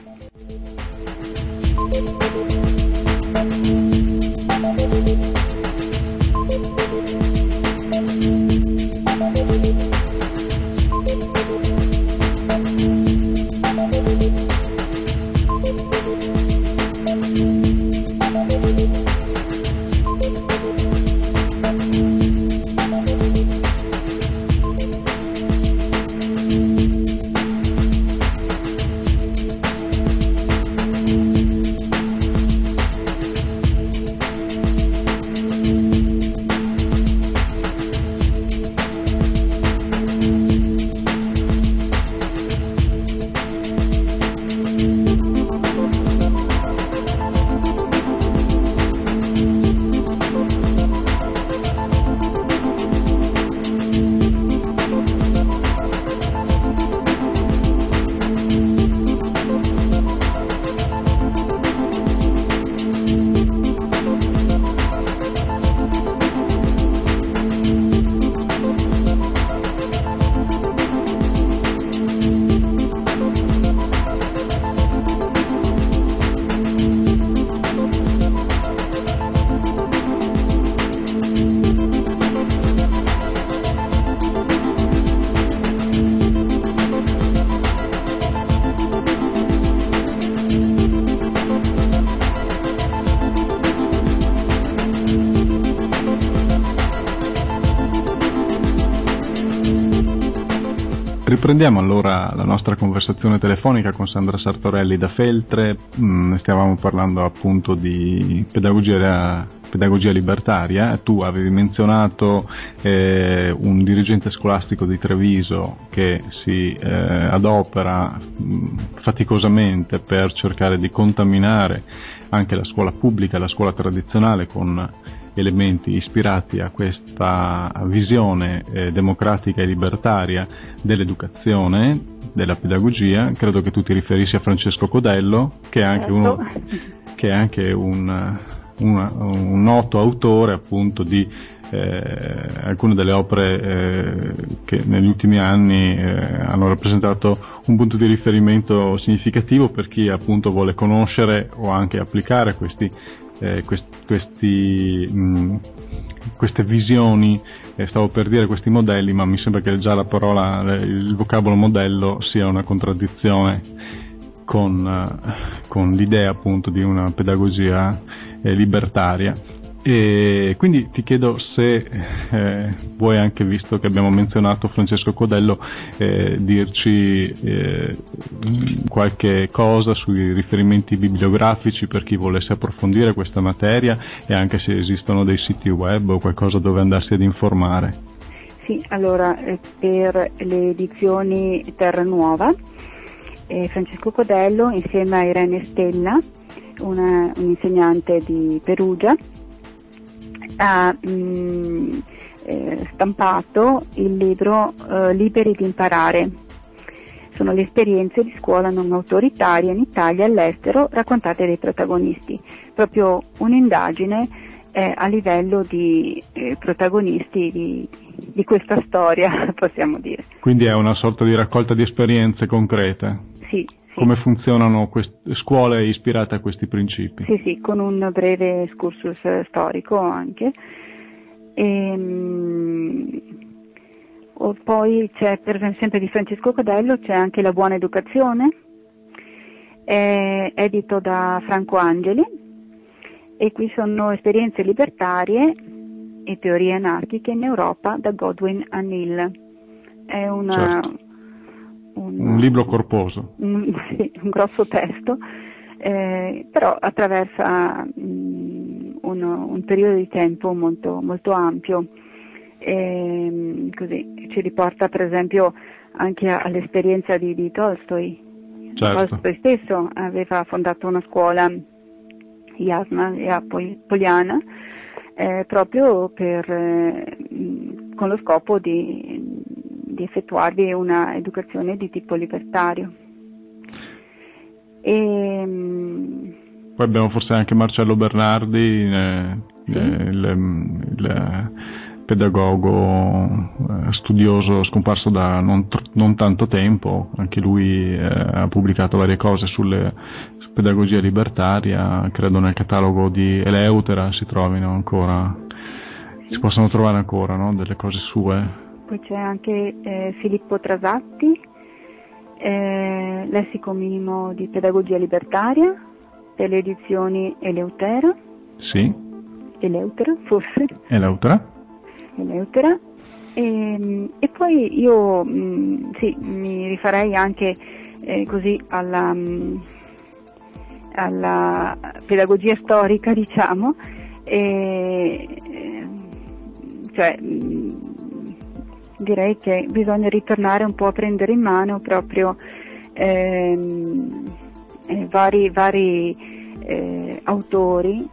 Riprendiamo allora la nostra conversazione telefonica con Sandra Sartorelli da Feltre. Stavamo parlando appunto di pedagogia libertaria. Tu avevi menzionato un dirigente scolastico di Treviso che si adopera faticosamente per cercare di contaminare anche la scuola pubblica, la scuola tradizionale, con elementi ispirati a questa visione democratica e libertaria dell'educazione, della pedagogia. Credo che tu ti riferissi a Francesco Codello, che è anche un noto autore appunto di alcune delle opere che negli ultimi anni hanno rappresentato un punto di riferimento significativo per chi appunto vuole conoscere o anche applicare queste visioni. Stavo per dire questi modelli, ma mi sembra che già la parola, il vocabolo modello sia una contraddizione con l'idea appunto di una pedagogia libertaria. E quindi ti chiedo se vuoi, anche visto che abbiamo menzionato Francesco Codello, dirci qualche cosa sui riferimenti bibliografici per chi volesse approfondire questa materia, e anche se esistono dei siti web o qualcosa dove andarsi ad informare. Sì, allora per le edizioni Terra Nuova, Francesco Codello insieme a Irene Stella, un insegnante di Perugia, ha stampato il libro Liberi di imparare. Sono le esperienze di scuola non autoritaria in Italia e all'estero raccontate dai protagonisti. Proprio un'indagine a livello di protagonisti di questa storia, possiamo dire. Quindi è una sorta di raccolta di esperienze concrete? Sì. Come funzionano scuole ispirate a questi principi? Sì, con un breve excursus storico anche. Poi c'è, per esempio, di Francesco Codello c'è anche La buona educazione, edito da Franco Angeli, e qui sono esperienze libertarie e teorie anarchiche in Europa da Godwin Anil. È un libro corposo. Sì, un grosso testo, però attraversa un periodo di tempo molto, molto ampio. Così ci riporta per esempio anche all'esperienza di Tolstoi. Certo. Tolstoi stesso aveva fondato una scuola Jasna e a Poliana proprio con lo scopo di effettuarvi una educazione di tipo libertario. Poi abbiamo forse anche Marcello Bernardi, il pedagogo studioso scomparso da non tanto tempo. Anche lui ha pubblicato varie cose su pedagogia libertaria, credo nel catalogo di Eleutera si trovino ancora, si possono trovare ancora, no? Delle cose sue. Poi c'è anche Filippo Trasatti, Lessico minimo di pedagogia libertaria, per le edizioni Eleutera. Sì. Eleutera, forse. Eleutera. E poi io mi rifarei anche così alla pedagogia storica, diciamo, direi che bisogna ritornare un po' a prendere in mano proprio vari autori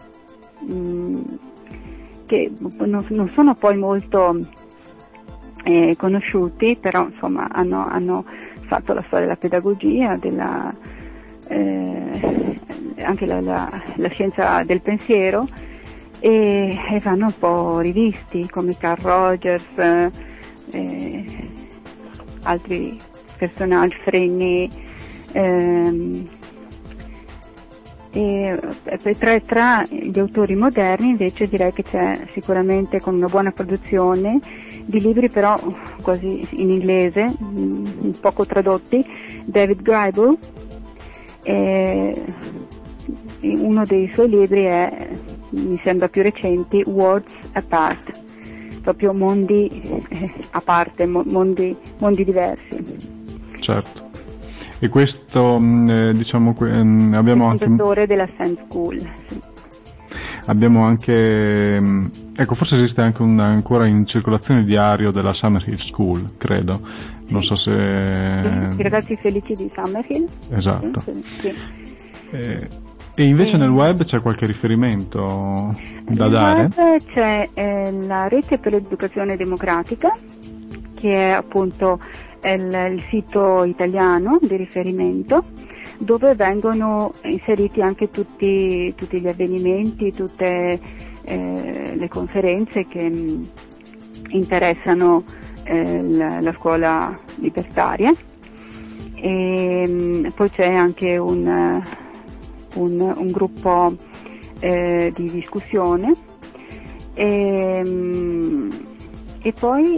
che non sono poi molto conosciuti, però insomma hanno fatto la storia della pedagogia, anche la scienza del pensiero, e vanno un po' rivisti, come Carl Rogers, altri personaggi, Frenny, tra gli autori moderni invece direi che c'è sicuramente, con una buona produzione di libri però quasi in inglese, poco tradotti, David Greibel. Uno dei suoi libri mi sembra più recenti, Worlds Apart, proprio mondi a parte, mondi diversi. Certo. E questo diciamo abbiamo anche il fondatore della Sand School. Sì. Abbiamo anche forse esiste anche ancora in circolazione il diario della Summerhill School, credo. Non so se I ragazzi felici di Summerhill. Esatto. Sì. E invece nel web c'è qualche riferimento da dare? Nel web c'è la Rete per l'Educazione Democratica, che è appunto il sito italiano di riferimento, dove vengono inseriti anche tutti gli avvenimenti, tutte le conferenze che interessano la scuola libertaria. E poi c'è anche un gruppo di discussione, e poi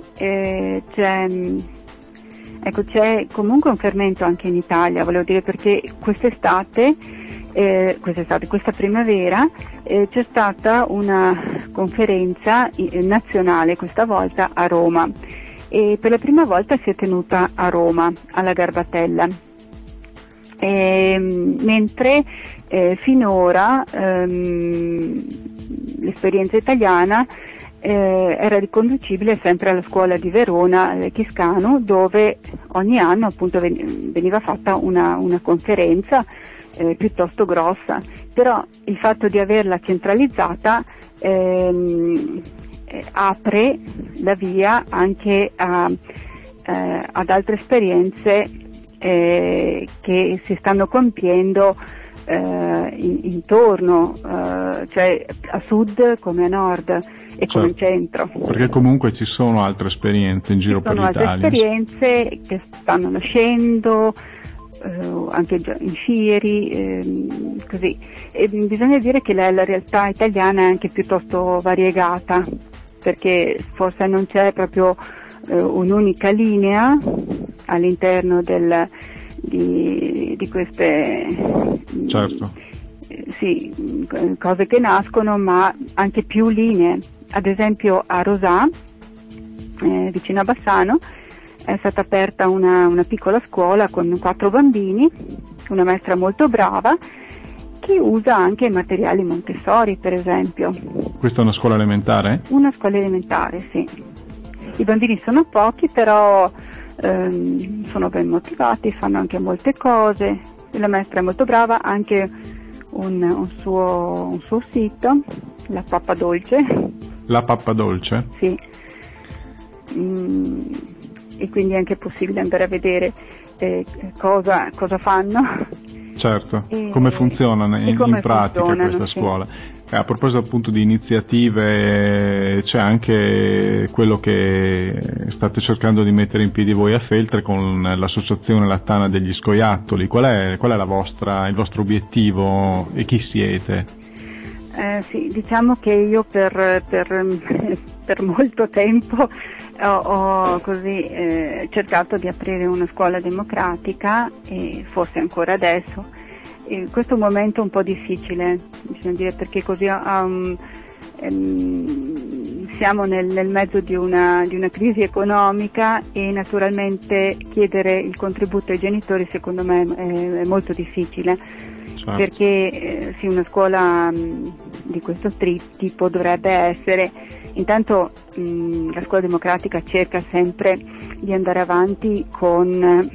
c'è comunque un fermento anche in Italia, volevo dire, perché quest'estate quest'estate, questa primavera, c'è stata una conferenza nazionale, questa volta a Roma, e per la prima volta si è tenuta a Roma, alla Garbatella, mentre finora l'esperienza italiana era riconducibile sempre alla scuola di Verona, Chiscano, dove ogni anno appunto veniva fatta una conferenza piuttosto grossa, però il fatto di averla centralizzata apre la via anche ad altre esperienze che si stanno compiendo intorno, cioè a sud come a nord e come in centro. Perché comunque ci sono altre esperienze in giro per l'Italia. Ci sono altre esperienze che stanno nascendo, anche in Fieri, così. E bisogna dire che la realtà italiana è anche piuttosto variegata, perché forse non c'è proprio un'unica linea all'interno di queste cose che nascono, ma anche più linee. Ad esempio a Rosà, vicino a Bassano, è stata aperta una piccola scuola con 4 bambini, una maestra molto brava che usa anche materiali Montessori, per esempio. Questa è una scuola elementare? Una scuola elementare, sì. I bambini sono pochi, però sono ben motivati, fanno anche molte cose, la maestra è molto brava, anche un suo sito, la Pappa Dolce. La Pappa Dolce? Sì. E quindi è anche possibile andare a vedere cosa fanno. Certo, come funzionano in pratica questa scuola. A proposito appunto di iniziative, c'è anche quello che state cercando di mettere in piedi voi a Feltre con l'associazione Lattana degli Scoiattoli. Qual è il vostro obiettivo e chi siete? Sì, diciamo che io per molto tempo ho così cercato di aprire una scuola democratica, e forse ancora adesso. In questo momento è un po' difficile, bisogna dire, perché così siamo nel mezzo di una crisi economica, e naturalmente chiedere il contributo ai genitori secondo me è molto difficile. Certo. Perché sì, una scuola di questo tipo dovrebbe essere, intanto la scuola democratica cerca sempre di andare avanti con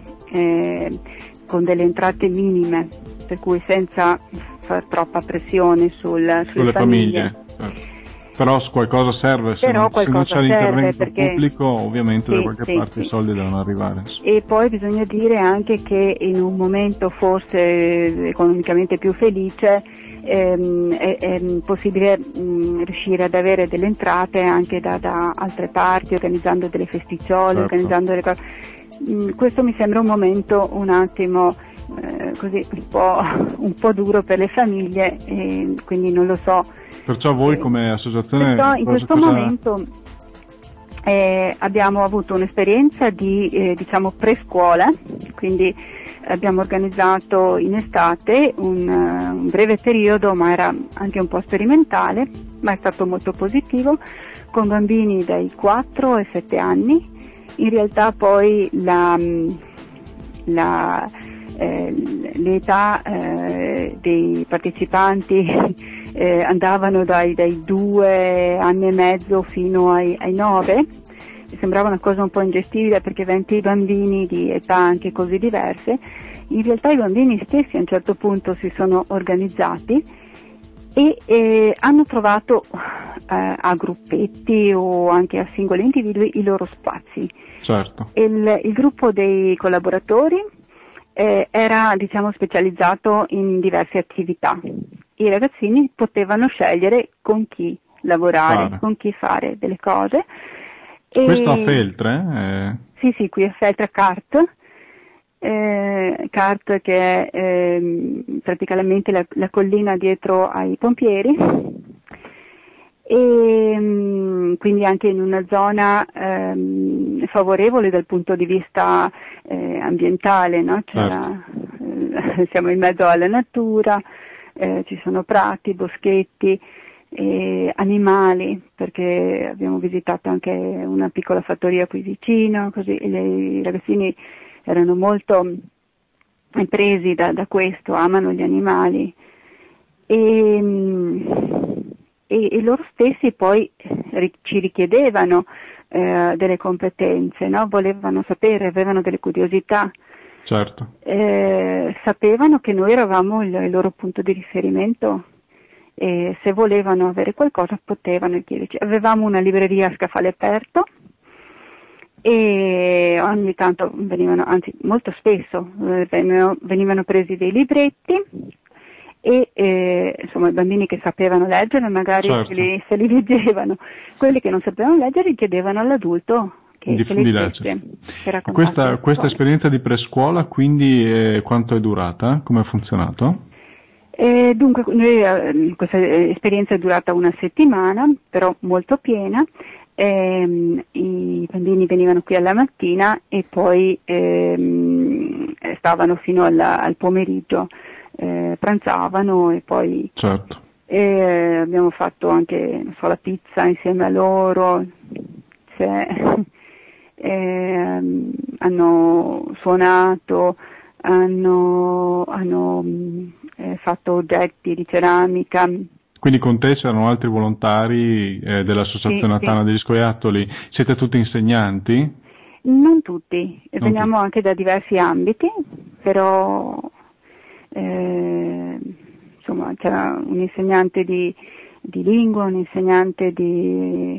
delle entrate minime, per cui senza far troppa pressione sulle famiglie. Però qualcosa serve, se non c'è l'intervento pubblico, ovviamente da qualche parte i soldi devono arrivare. E poi bisogna dire anche che in un momento forse economicamente più felice è possibile riuscire ad avere delle entrate anche da altre parti, organizzando delle festicciole, organizzando delle cose. Questo mi sembra un momento un attimo così un po' duro per le famiglie, e quindi non lo so. Perciò voi come associazione in questo momento abbiamo avuto un'esperienza di diciamo prescuola, quindi abbiamo organizzato in estate un breve periodo, ma era anche un po' sperimentale, ma è stato molto positivo, con bambini dai 4 ai 7 anni. In realtà poi l'età dei partecipanti andavano dai 2 anni e mezzo fino ai 9. Mi sembrava una cosa un po' ingestibile, perché 20 bambini di età anche così diverse. In realtà i bambini stessi a un certo punto si sono organizzati e hanno trovato a gruppetti o anche a singoli individui i loro spazi. Certo. Il gruppo dei collaboratori era diciamo specializzato in diverse attività. I ragazzini potevano scegliere con chi lavorare, con chi fare delle cose. Questo a Feltre? Sì, qui a Feltre, Cart che è praticamente la collina dietro ai pompieri, e quindi anche in una zona favorevole dal punto di vista ambientale, no? C'era siamo in mezzo alla natura, ci sono prati, boschetti, animali, perché abbiamo visitato anche una piccola fattoria qui vicino, così i ragazzini erano molto presi da questo, amano gli animali e loro stessi poi ci richiedevano delle competenze, no? Volevano sapere, avevano delle curiosità. Certo. Sapevano che noi eravamo il loro punto di riferimento e se volevano avere qualcosa potevano chiederci. Avevamo una libreria a scaffale aperto e ogni tanto venivano, anzi molto spesso, venivano presi dei libretti e insomma i bambini che sapevano leggere magari certo. se li leggevano, quelli che non sapevano leggere chiedevano all'adulto che li leggesse. Questa esperienza di prescuola quindi quanto è durata? Come ha funzionato? Dunque questa esperienza è durata una settimana, però molto piena. I bambini venivano qui alla mattina e poi stavano fino al pomeriggio, pranzavano e poi certo. Abbiamo fatto anche la pizza insieme a loro, hanno suonato, hanno fatto oggetti di ceramica. Quindi con te c'erano altri volontari dell'Associazione Tana degli Scoiattoli, siete tutti insegnanti? Non tutti, veniamo anche da diversi ambiti, però insomma c'era un insegnante di lingua, un insegnante di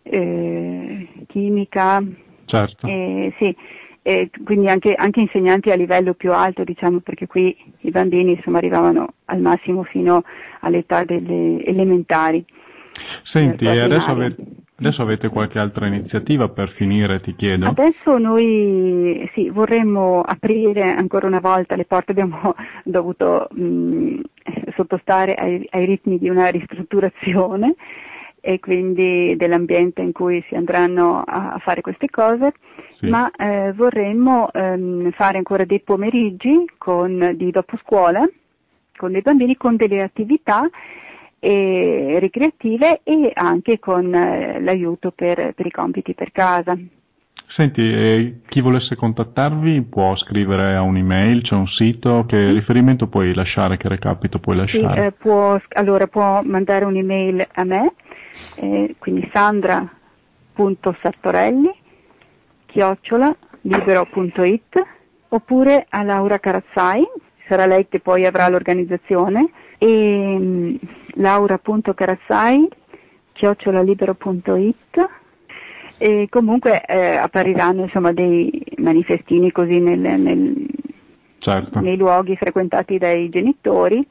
chimica, certo. Sì, quindi anche insegnanti a livello più alto, diciamo, perché qui i bambini insomma arrivavano al massimo fino all'età delle elementari. Senti, e adesso avete qualche altra iniziativa per finire, ti chiedo? Adesso noi vorremmo aprire ancora una volta le porte, abbiamo dovuto sottostare ai ritmi di una ristrutturazione e quindi dell'ambiente in cui si andranno a fare queste cose, sì. Ma vorremmo fare ancora dei pomeriggi di dopo scuola con dei bambini, con delle attività ricreative e anche con l'aiuto per i compiti per casa. Senti, chi volesse contattarvi può scrivere a un'email, c'è un sito, che riferimento puoi lasciare, che recapito puoi lasciare? Sì, può mandare un'email a me, quindi sandra.sartorelli@libero.it oppure a Laura Carazzai, sarà lei che poi avrà l'organizzazione, e laura.carazzai@libero.it, e comunque appariranno insomma dei manifestini così certo. nei luoghi frequentati dai genitori,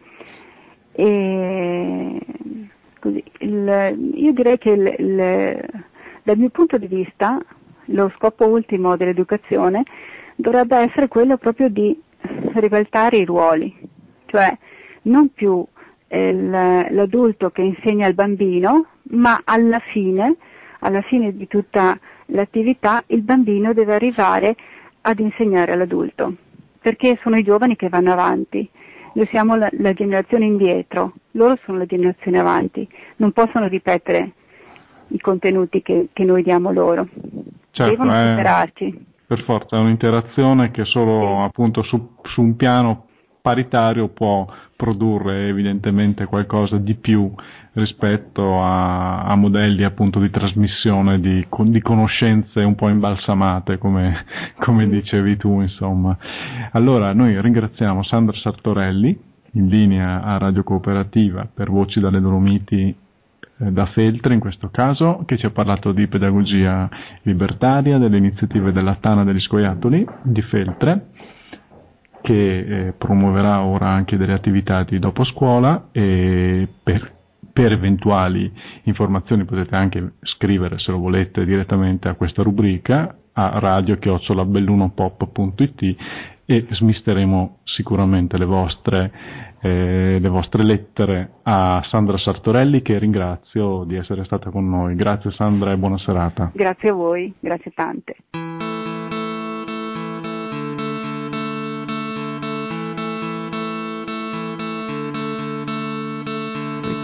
e così io direi che dal mio punto di vista lo scopo ultimo dell'educazione dovrebbe essere quello proprio di ribaltare i ruoli, cioè non più l'adulto che insegna al bambino, ma alla fine di tutta l'attività il bambino deve arrivare ad insegnare all'adulto, perché sono i giovani che vanno avanti. Noi siamo la generazione indietro, loro sono la generazione avanti, non possono ripetere i contenuti che noi diamo loro, certo, devono superarci. Per forza, è un'interazione che solo appunto su un piano paritario può produrre evidentemente qualcosa di più rispetto a modelli appunto di trasmissione di conoscenze un po' imbalsamate, come dicevi tu, insomma. Allora noi ringraziamo Sandra Sartorelli, in linea a Radio Cooperativa per Voci dalle Dolomiti, da Feltre in questo caso, che ci ha parlato di pedagogia libertaria, delle iniziative della Tana degli Scoiattoli di Feltre, che promuoverà ora anche delle attività di dopo scuola, e per eventuali informazioni potete anche scrivere, se lo volete, direttamente a questa rubrica a radio@bellunopop.it e smisteremo sicuramente le vostre lettere a Sandra Sartorelli, che ringrazio di essere stata con noi. Grazie Sandra e buona serata. Grazie a voi, grazie tante.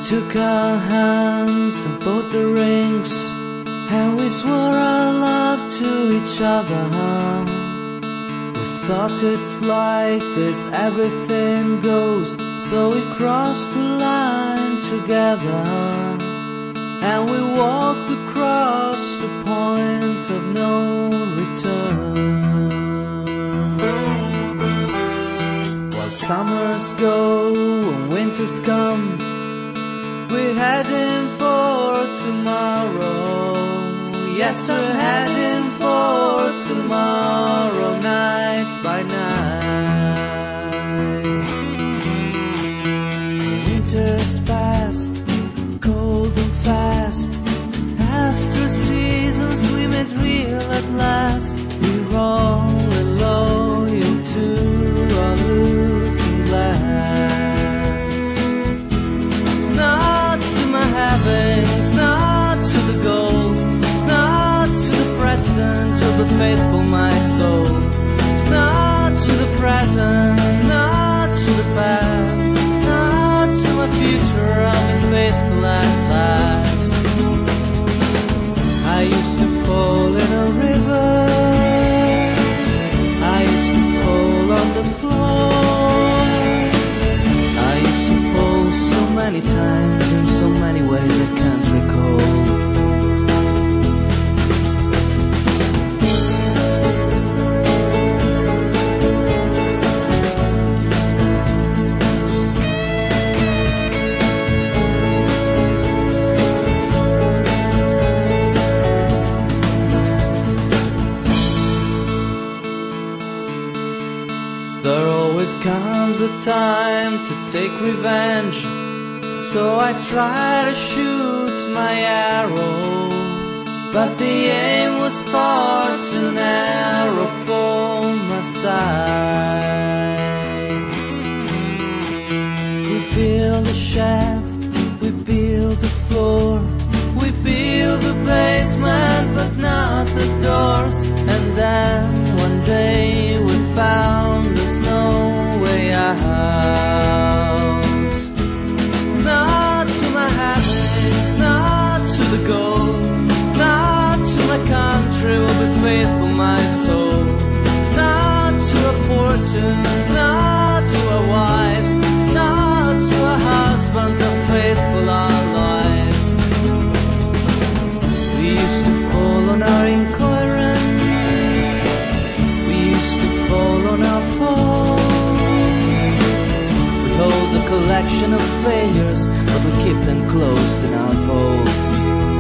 took our hands and both the rings, and we swore our love to each other. We thought it's like this, everything goes, so we crossed the line together, and we walked across the point of no return. While summers go and winters come, we're heading for tomorrow. Yes, we're heading for tomorrow, night by night. Winter's past, cold and fast. After seasons we made real at last. We're all loyal to our looking glass. Not to my heavens, not to the gold, not to the president or the faithful my soul. Not to the present, not to the past, not to my future, I'll be faithful at last. I used to fall in a river, I used to fall on the floor, I used to fall so many times in so many ways I can't recall. Comes a time to take revenge, so I try to shoot my arrow, but the aim was far too narrow for my sight. We build a shed, we build the floor, we build the basement but not the doors, and then one day we found there's no way out. Not to my happiness, not to the gold, not to my country will be faithful my soul. Not to our fortunes, not to our wives, not to our husbands, unfaithful our lives. We used to fall on our incoherence, we used to fall on our faults. We hold a collection of failures, but we keep them closed in our vaults.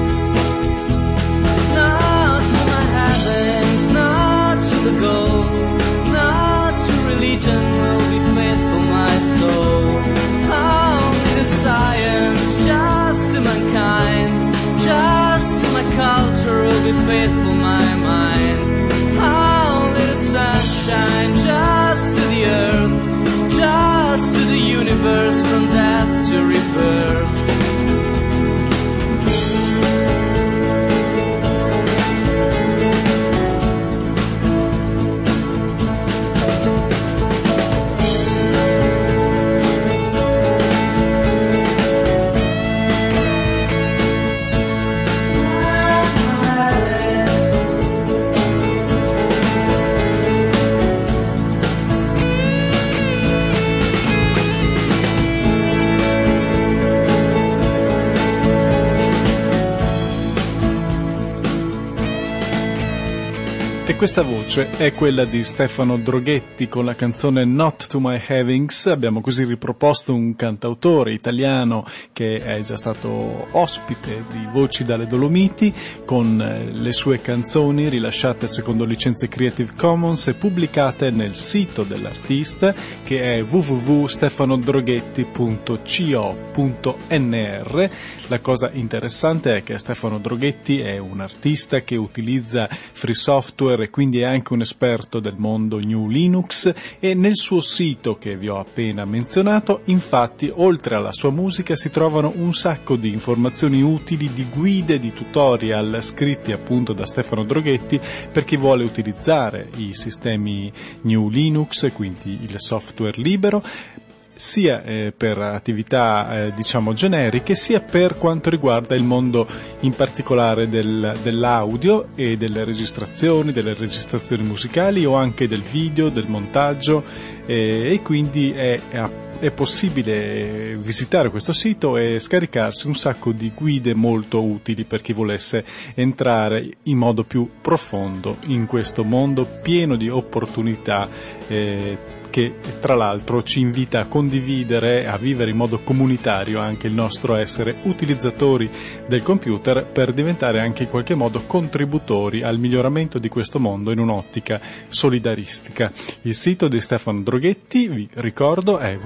Not to my heavens, not to the gold, not to religion will be faithful my soul. Only to science, just to mankind, just to my culture will be faithful my mind. Only the sunshine, just to the earth, just to the universe, from death to rebirth. Questa voce è quella di Stefano Droghetti con la canzone Not to My Havings. Abbiamo così riproposto un cantautore italiano che è già stato ospite di Voci dalle Dolomiti, con le sue canzoni rilasciate secondo licenze Creative Commons e pubblicate nel sito dell'artista, che è www.stefanodroghetti.co.nr. La cosa interessante è che Stefano Droghetti è un artista che utilizza free software e quindi è anche un esperto del mondo New Linux, e nel suo sito che vi ho appena menzionato, infatti, oltre alla sua musica si trovano un sacco di informazioni utili, di guide, di tutorial scritti appunto da Stefano Droghetti per chi vuole utilizzare i sistemi New Linux, quindi il software libero. sia per attività diciamo generiche, sia per quanto riguarda il mondo in particolare dell'audio e delle registrazioni musicali o anche del video, del montaggio, e quindi è possibile visitare questo sito e scaricarsi un sacco di guide molto utili per chi volesse entrare in modo più profondo in questo mondo pieno di opportunità, che tra l'altro ci invita a condividere, a vivere in modo comunitario anche il nostro essere utilizzatori del computer, per diventare anche in qualche modo contributori al miglioramento di questo mondo in un'ottica solidaristica. Il sito di Stefano Droghetti, vi ricordo, è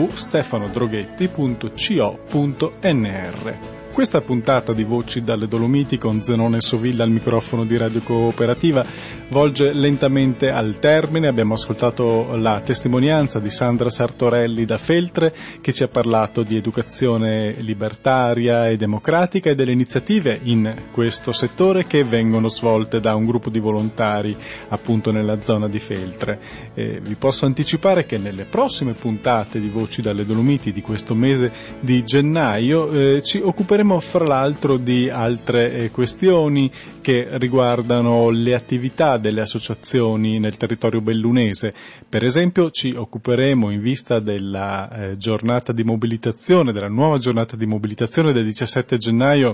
www.stefanodroghetti.co.nr. Questa puntata di Voci dalle Dolomiti, con Zenone Sovilla al microfono di Radio Cooperativa, volge lentamente al termine. Abbiamo ascoltato la testimonianza di Sandra Sartorelli da Feltre, che ci ha parlato di educazione libertaria e democratica e delle iniziative in questo settore che vengono svolte da un gruppo di volontari appunto nella zona di Feltre. Vi posso anticipare che nelle prossime puntate di Voci dalle Dolomiti di questo mese di gennaio ci occuperemo fra l'altro di altre questioni che riguardano le attività delle associazioni nel territorio bellunese. Per esempio ci occuperemo, in vista della giornata di mobilitazione, della nuova giornata di mobilitazione del 17 gennaio,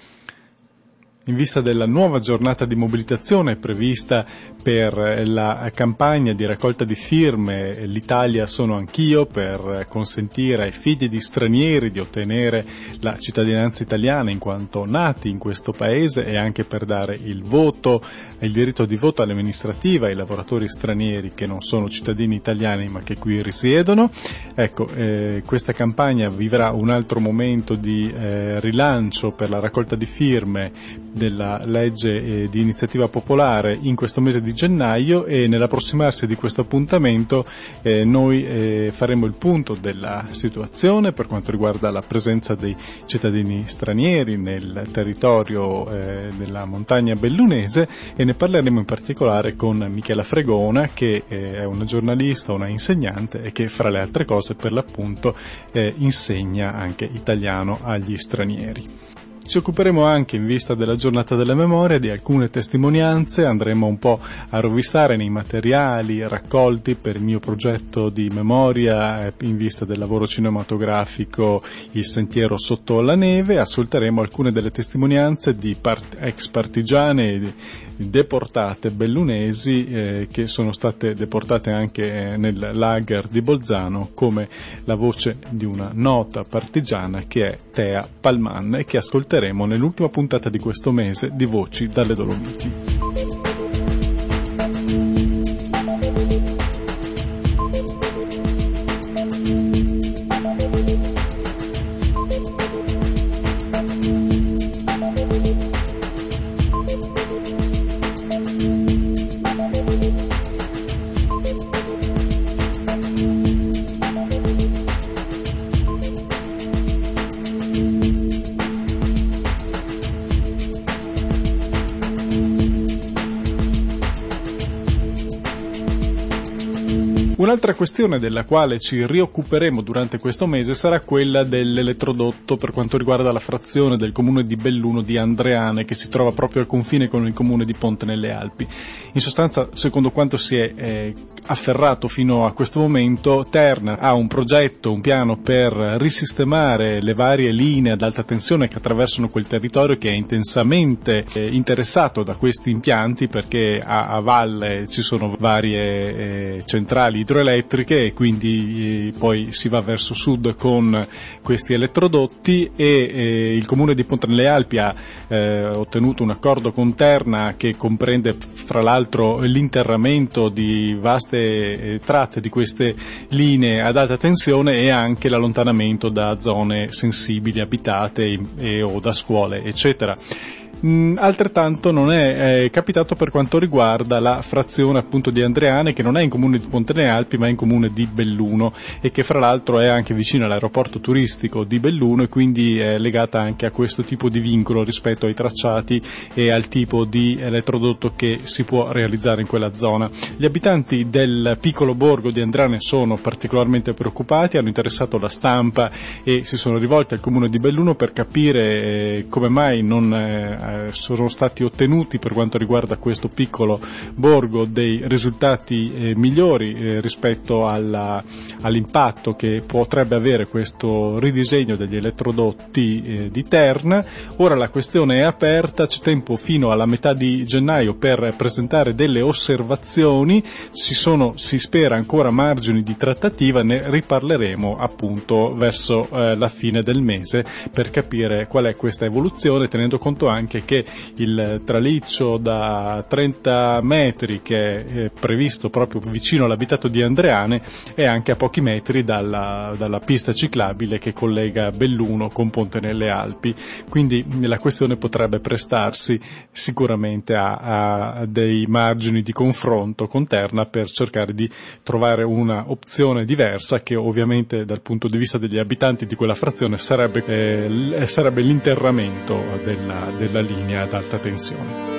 in vista della nuova giornata di mobilitazione prevista per la campagna di raccolta di firme L'Italia sono anch'io, per consentire ai figli di stranieri di ottenere la cittadinanza italiana in quanto nati in questo paese, e anche per dare il voto, il diritto di voto all'amministrativa ai lavoratori stranieri che non sono cittadini italiani ma che qui risiedono. Ecco, questa campagna vivrà un altro momento di rilancio per la raccolta di firme della legge di iniziativa popolare in questo mese di gennaio, e nell'approssimarsi di questo appuntamento noi faremo il punto della situazione per quanto riguarda la presenza dei cittadini stranieri nel territorio della montagna bellunese, e ne parleremo in particolare con Michela Fregona, che è una giornalista, una insegnante e che fra le altre cose per l'appunto insegna anche italiano agli stranieri. Ci occuperemo anche, in vista della giornata della memoria, di alcune testimonianze. Andremo un po' a rovistare nei materiali raccolti per il mio progetto di memoria in vista del lavoro cinematografico Il sentiero sotto la neve. Ascolteremo alcune delle testimonianze di ex partigiane deportate bellunesi che sono state deportate anche nel lager di Bolzano, come la voce di una nota partigiana che è Tea Palman, e che ascolteremo nell'ultima puntata di questo mese di Voci dalle Dolomiti. Un'altra questione della quale ci rioccuperemo durante questo mese sarà quella dell'elettrodotto per quanto riguarda la frazione del comune di Belluno di Andreane, che si trova proprio al confine con il comune di Ponte nelle Alpi. In sostanza, secondo quanto si è afferrato fino a questo momento, Terna ha un progetto, un piano per risistemare le varie linee ad alta tensione che attraversano quel territorio, che è intensamente interessato da questi impianti, perché a valle ci sono varie centrali idroelettriche e quindi poi si va verso sud con questi elettrodotti, e il comune di Ponte nelle Alpi ha ottenuto un accordo con Terna che comprende fra l'altro l'interramento di vaste tratte di queste linee ad alta tensione e anche l'allontanamento da zone sensibili abitate o da scuole eccetera. Altrettanto non è capitato per quanto riguarda la frazione appunto di Andreane, che non è in comune di Ponte nelle Alpi ma è in comune di Belluno, e che fra l'altro è anche vicino all'aeroporto turistico di Belluno, e quindi è legata anche a questo tipo di vincolo rispetto ai tracciati e al tipo di elettrodotto che si può realizzare in quella zona. Gli abitanti del piccolo borgo di Andreane sono particolarmente preoccupati, hanno interessato la stampa e si sono rivolti al comune di Belluno per capire come mai non sono stati ottenuti, per quanto riguarda questo piccolo borgo, dei risultati migliori rispetto all'impatto che potrebbe avere questo ridisegno degli eletrodotti di Terna. Ora la questione è aperta, c'è tempo fino alla metà di gennaio per presentare delle osservazioni, si spera ancora margini di trattativa, ne riparleremo appunto verso la fine del mese per capire qual è questa evoluzione, tenendo conto anche che il traliccio da 30 metri che è previsto proprio vicino all'abitato di Andreane è anche a pochi metri dalla pista ciclabile che collega Belluno con Ponte nelle Alpi, quindi la questione potrebbe prestarsi sicuramente a dei margini di confronto con Terna per cercare di trovare una opzione diversa, che ovviamente dal punto di vista degli abitanti di quella frazione sarebbe l'interramento della linea ad alta tensione.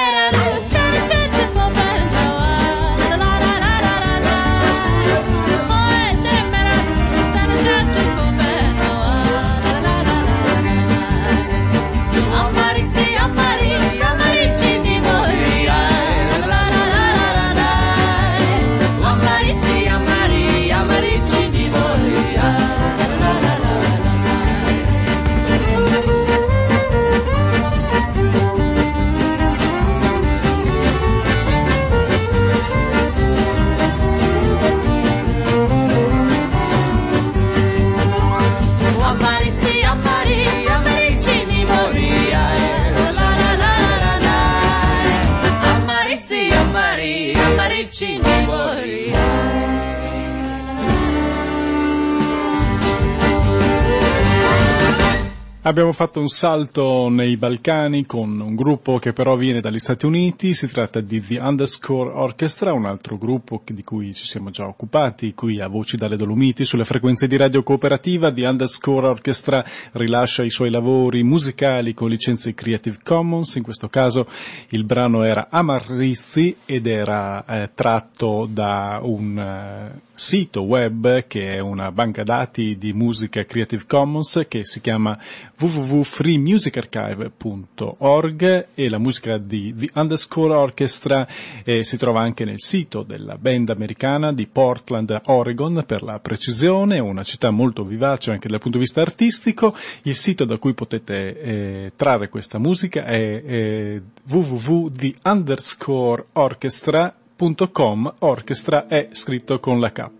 Abbiamo fatto un salto nei Balcani con un gruppo che però viene dagli Stati Uniti, si tratta di The Underscore Orchestra, un altro gruppo di cui ci siamo già occupati qui a Voci dalle Dolomiti sulle frequenze di Radio Cooperativa. The Underscore Orchestra rilascia i suoi lavori musicali con licenze Creative Commons, in questo caso il brano era Amarizzi ed era tratto da un sito web che è una banca dati di musica Creative Commons che si chiama www.freemusicarchive.org e la musica di The Underscore Orchestra si trova anche nel sito della band americana di Portland, Oregon, per la precisione, una città molto vivace anche dal punto di vista artistico. Il sito da cui potete trarre questa musica è www.theunderscoreorchestra.com. Orchestra è scritto con la K,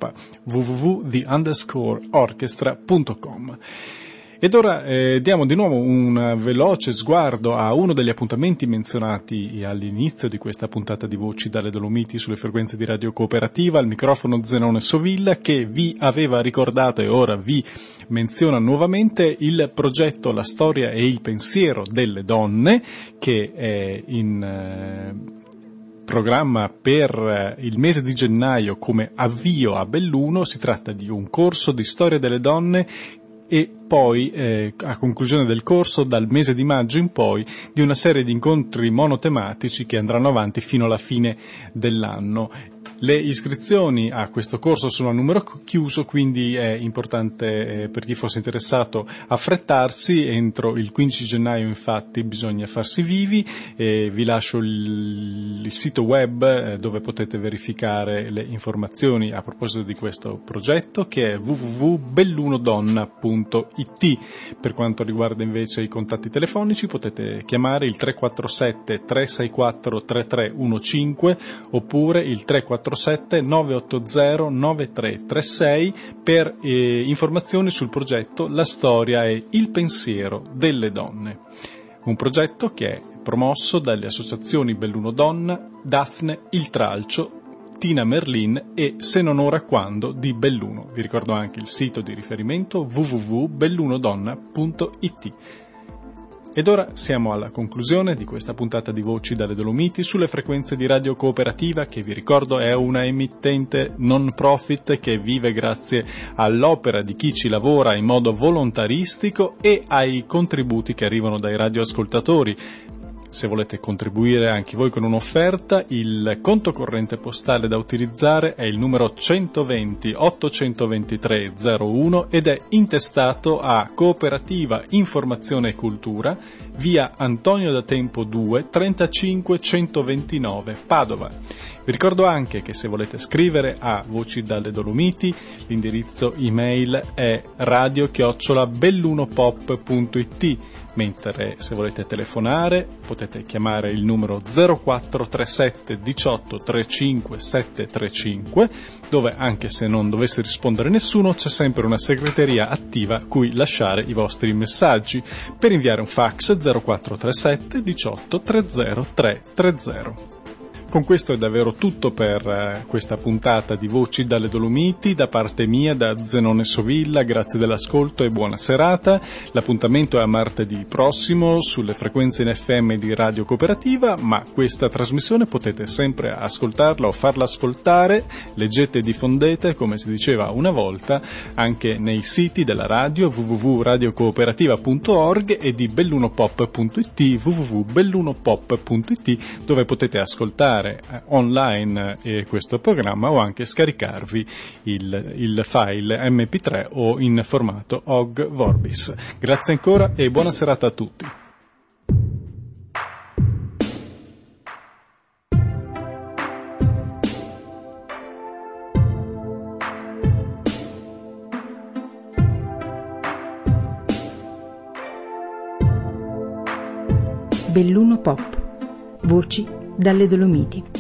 www.theunderscoreorchestra.com. Ed ora diamo di nuovo un veloce sguardo a uno degli appuntamenti menzionati all'inizio di questa puntata di Voci dalle Dolomiti sulle frequenze di Radio Cooperativa. Al microfono Zenone Sovilla, che vi aveva ricordato e ora vi menziona nuovamente il progetto La storia e il pensiero delle donne, che è in programma per il mese di gennaio come avvio a Belluno. Si tratta di un corso di storia delle donne e poi a conclusione del corso, dal mese di maggio in poi, di una serie di incontri monotematici che andranno avanti fino alla fine dell'anno. Le iscrizioni a questo corso sono a numero chiuso, quindi è importante per chi fosse interessato affrettarsi. Entro il 15 gennaio infatti bisogna farsi vivi. Vi lascio il sito web dove potete verificare le informazioni a proposito di questo progetto, che è www.bellunodonna.it. Per quanto riguarda invece i contatti telefonici, potete chiamare il 347 364 3315 oppure il 347 980 9336 per informazioni sul progetto La storia e il pensiero delle donne. Un progetto che è promosso dalle associazioni Belluno Donna, Daphne, Il Tralcio, Tina Merlin e Se non ora quando di Belluno. Vi ricordo anche il sito di riferimento www.bellunodonna.it. Ed ora siamo alla conclusione di questa puntata di Voci dalle Dolomiti sulle frequenze di Radio Cooperativa, che vi ricordo è una emittente non profit che vive grazie all'opera di chi ci lavora in modo volontaristico e ai contributi che arrivano dai radioascoltatori. Se volete contribuire anche voi con un'offerta, il conto corrente postale da utilizzare è il numero 120 823 01 ed è intestato a Cooperativa Informazione e Cultura, via Antonio da Tempo 2, 35 129, Padova. Vi ricordo anche che se volete scrivere a Voci dalle Dolomiti, l'indirizzo email è radio@bellunopop.it, mentre se volete telefonare potete chiamare il numero 0437 18 35 735, dove anche se non dovesse rispondere nessuno c'è sempre una segreteria attiva a cui lasciare i vostri messaggi. Per inviare un fax 0437 18 30 330. Con questo è davvero tutto per questa puntata di Voci dalle Dolomiti. Da parte mia, da Zenone Sovilla, grazie dell'ascolto e buona serata. L'appuntamento è a martedì prossimo sulle frequenze in FM di Radio Cooperativa, ma questa trasmissione potete sempre ascoltarla o farla ascoltare, leggete e diffondete, come si diceva una volta, anche nei siti della radio www.radiocooperativa.org e di bellunopop.it, www.bellunopop.it, dove potete ascoltare online questo programma o anche scaricarvi il file MP3 o in formato OGG Vorbis. Grazie ancora e buona serata a tutti. Belluno Pop. Voci dalle Dolomiti.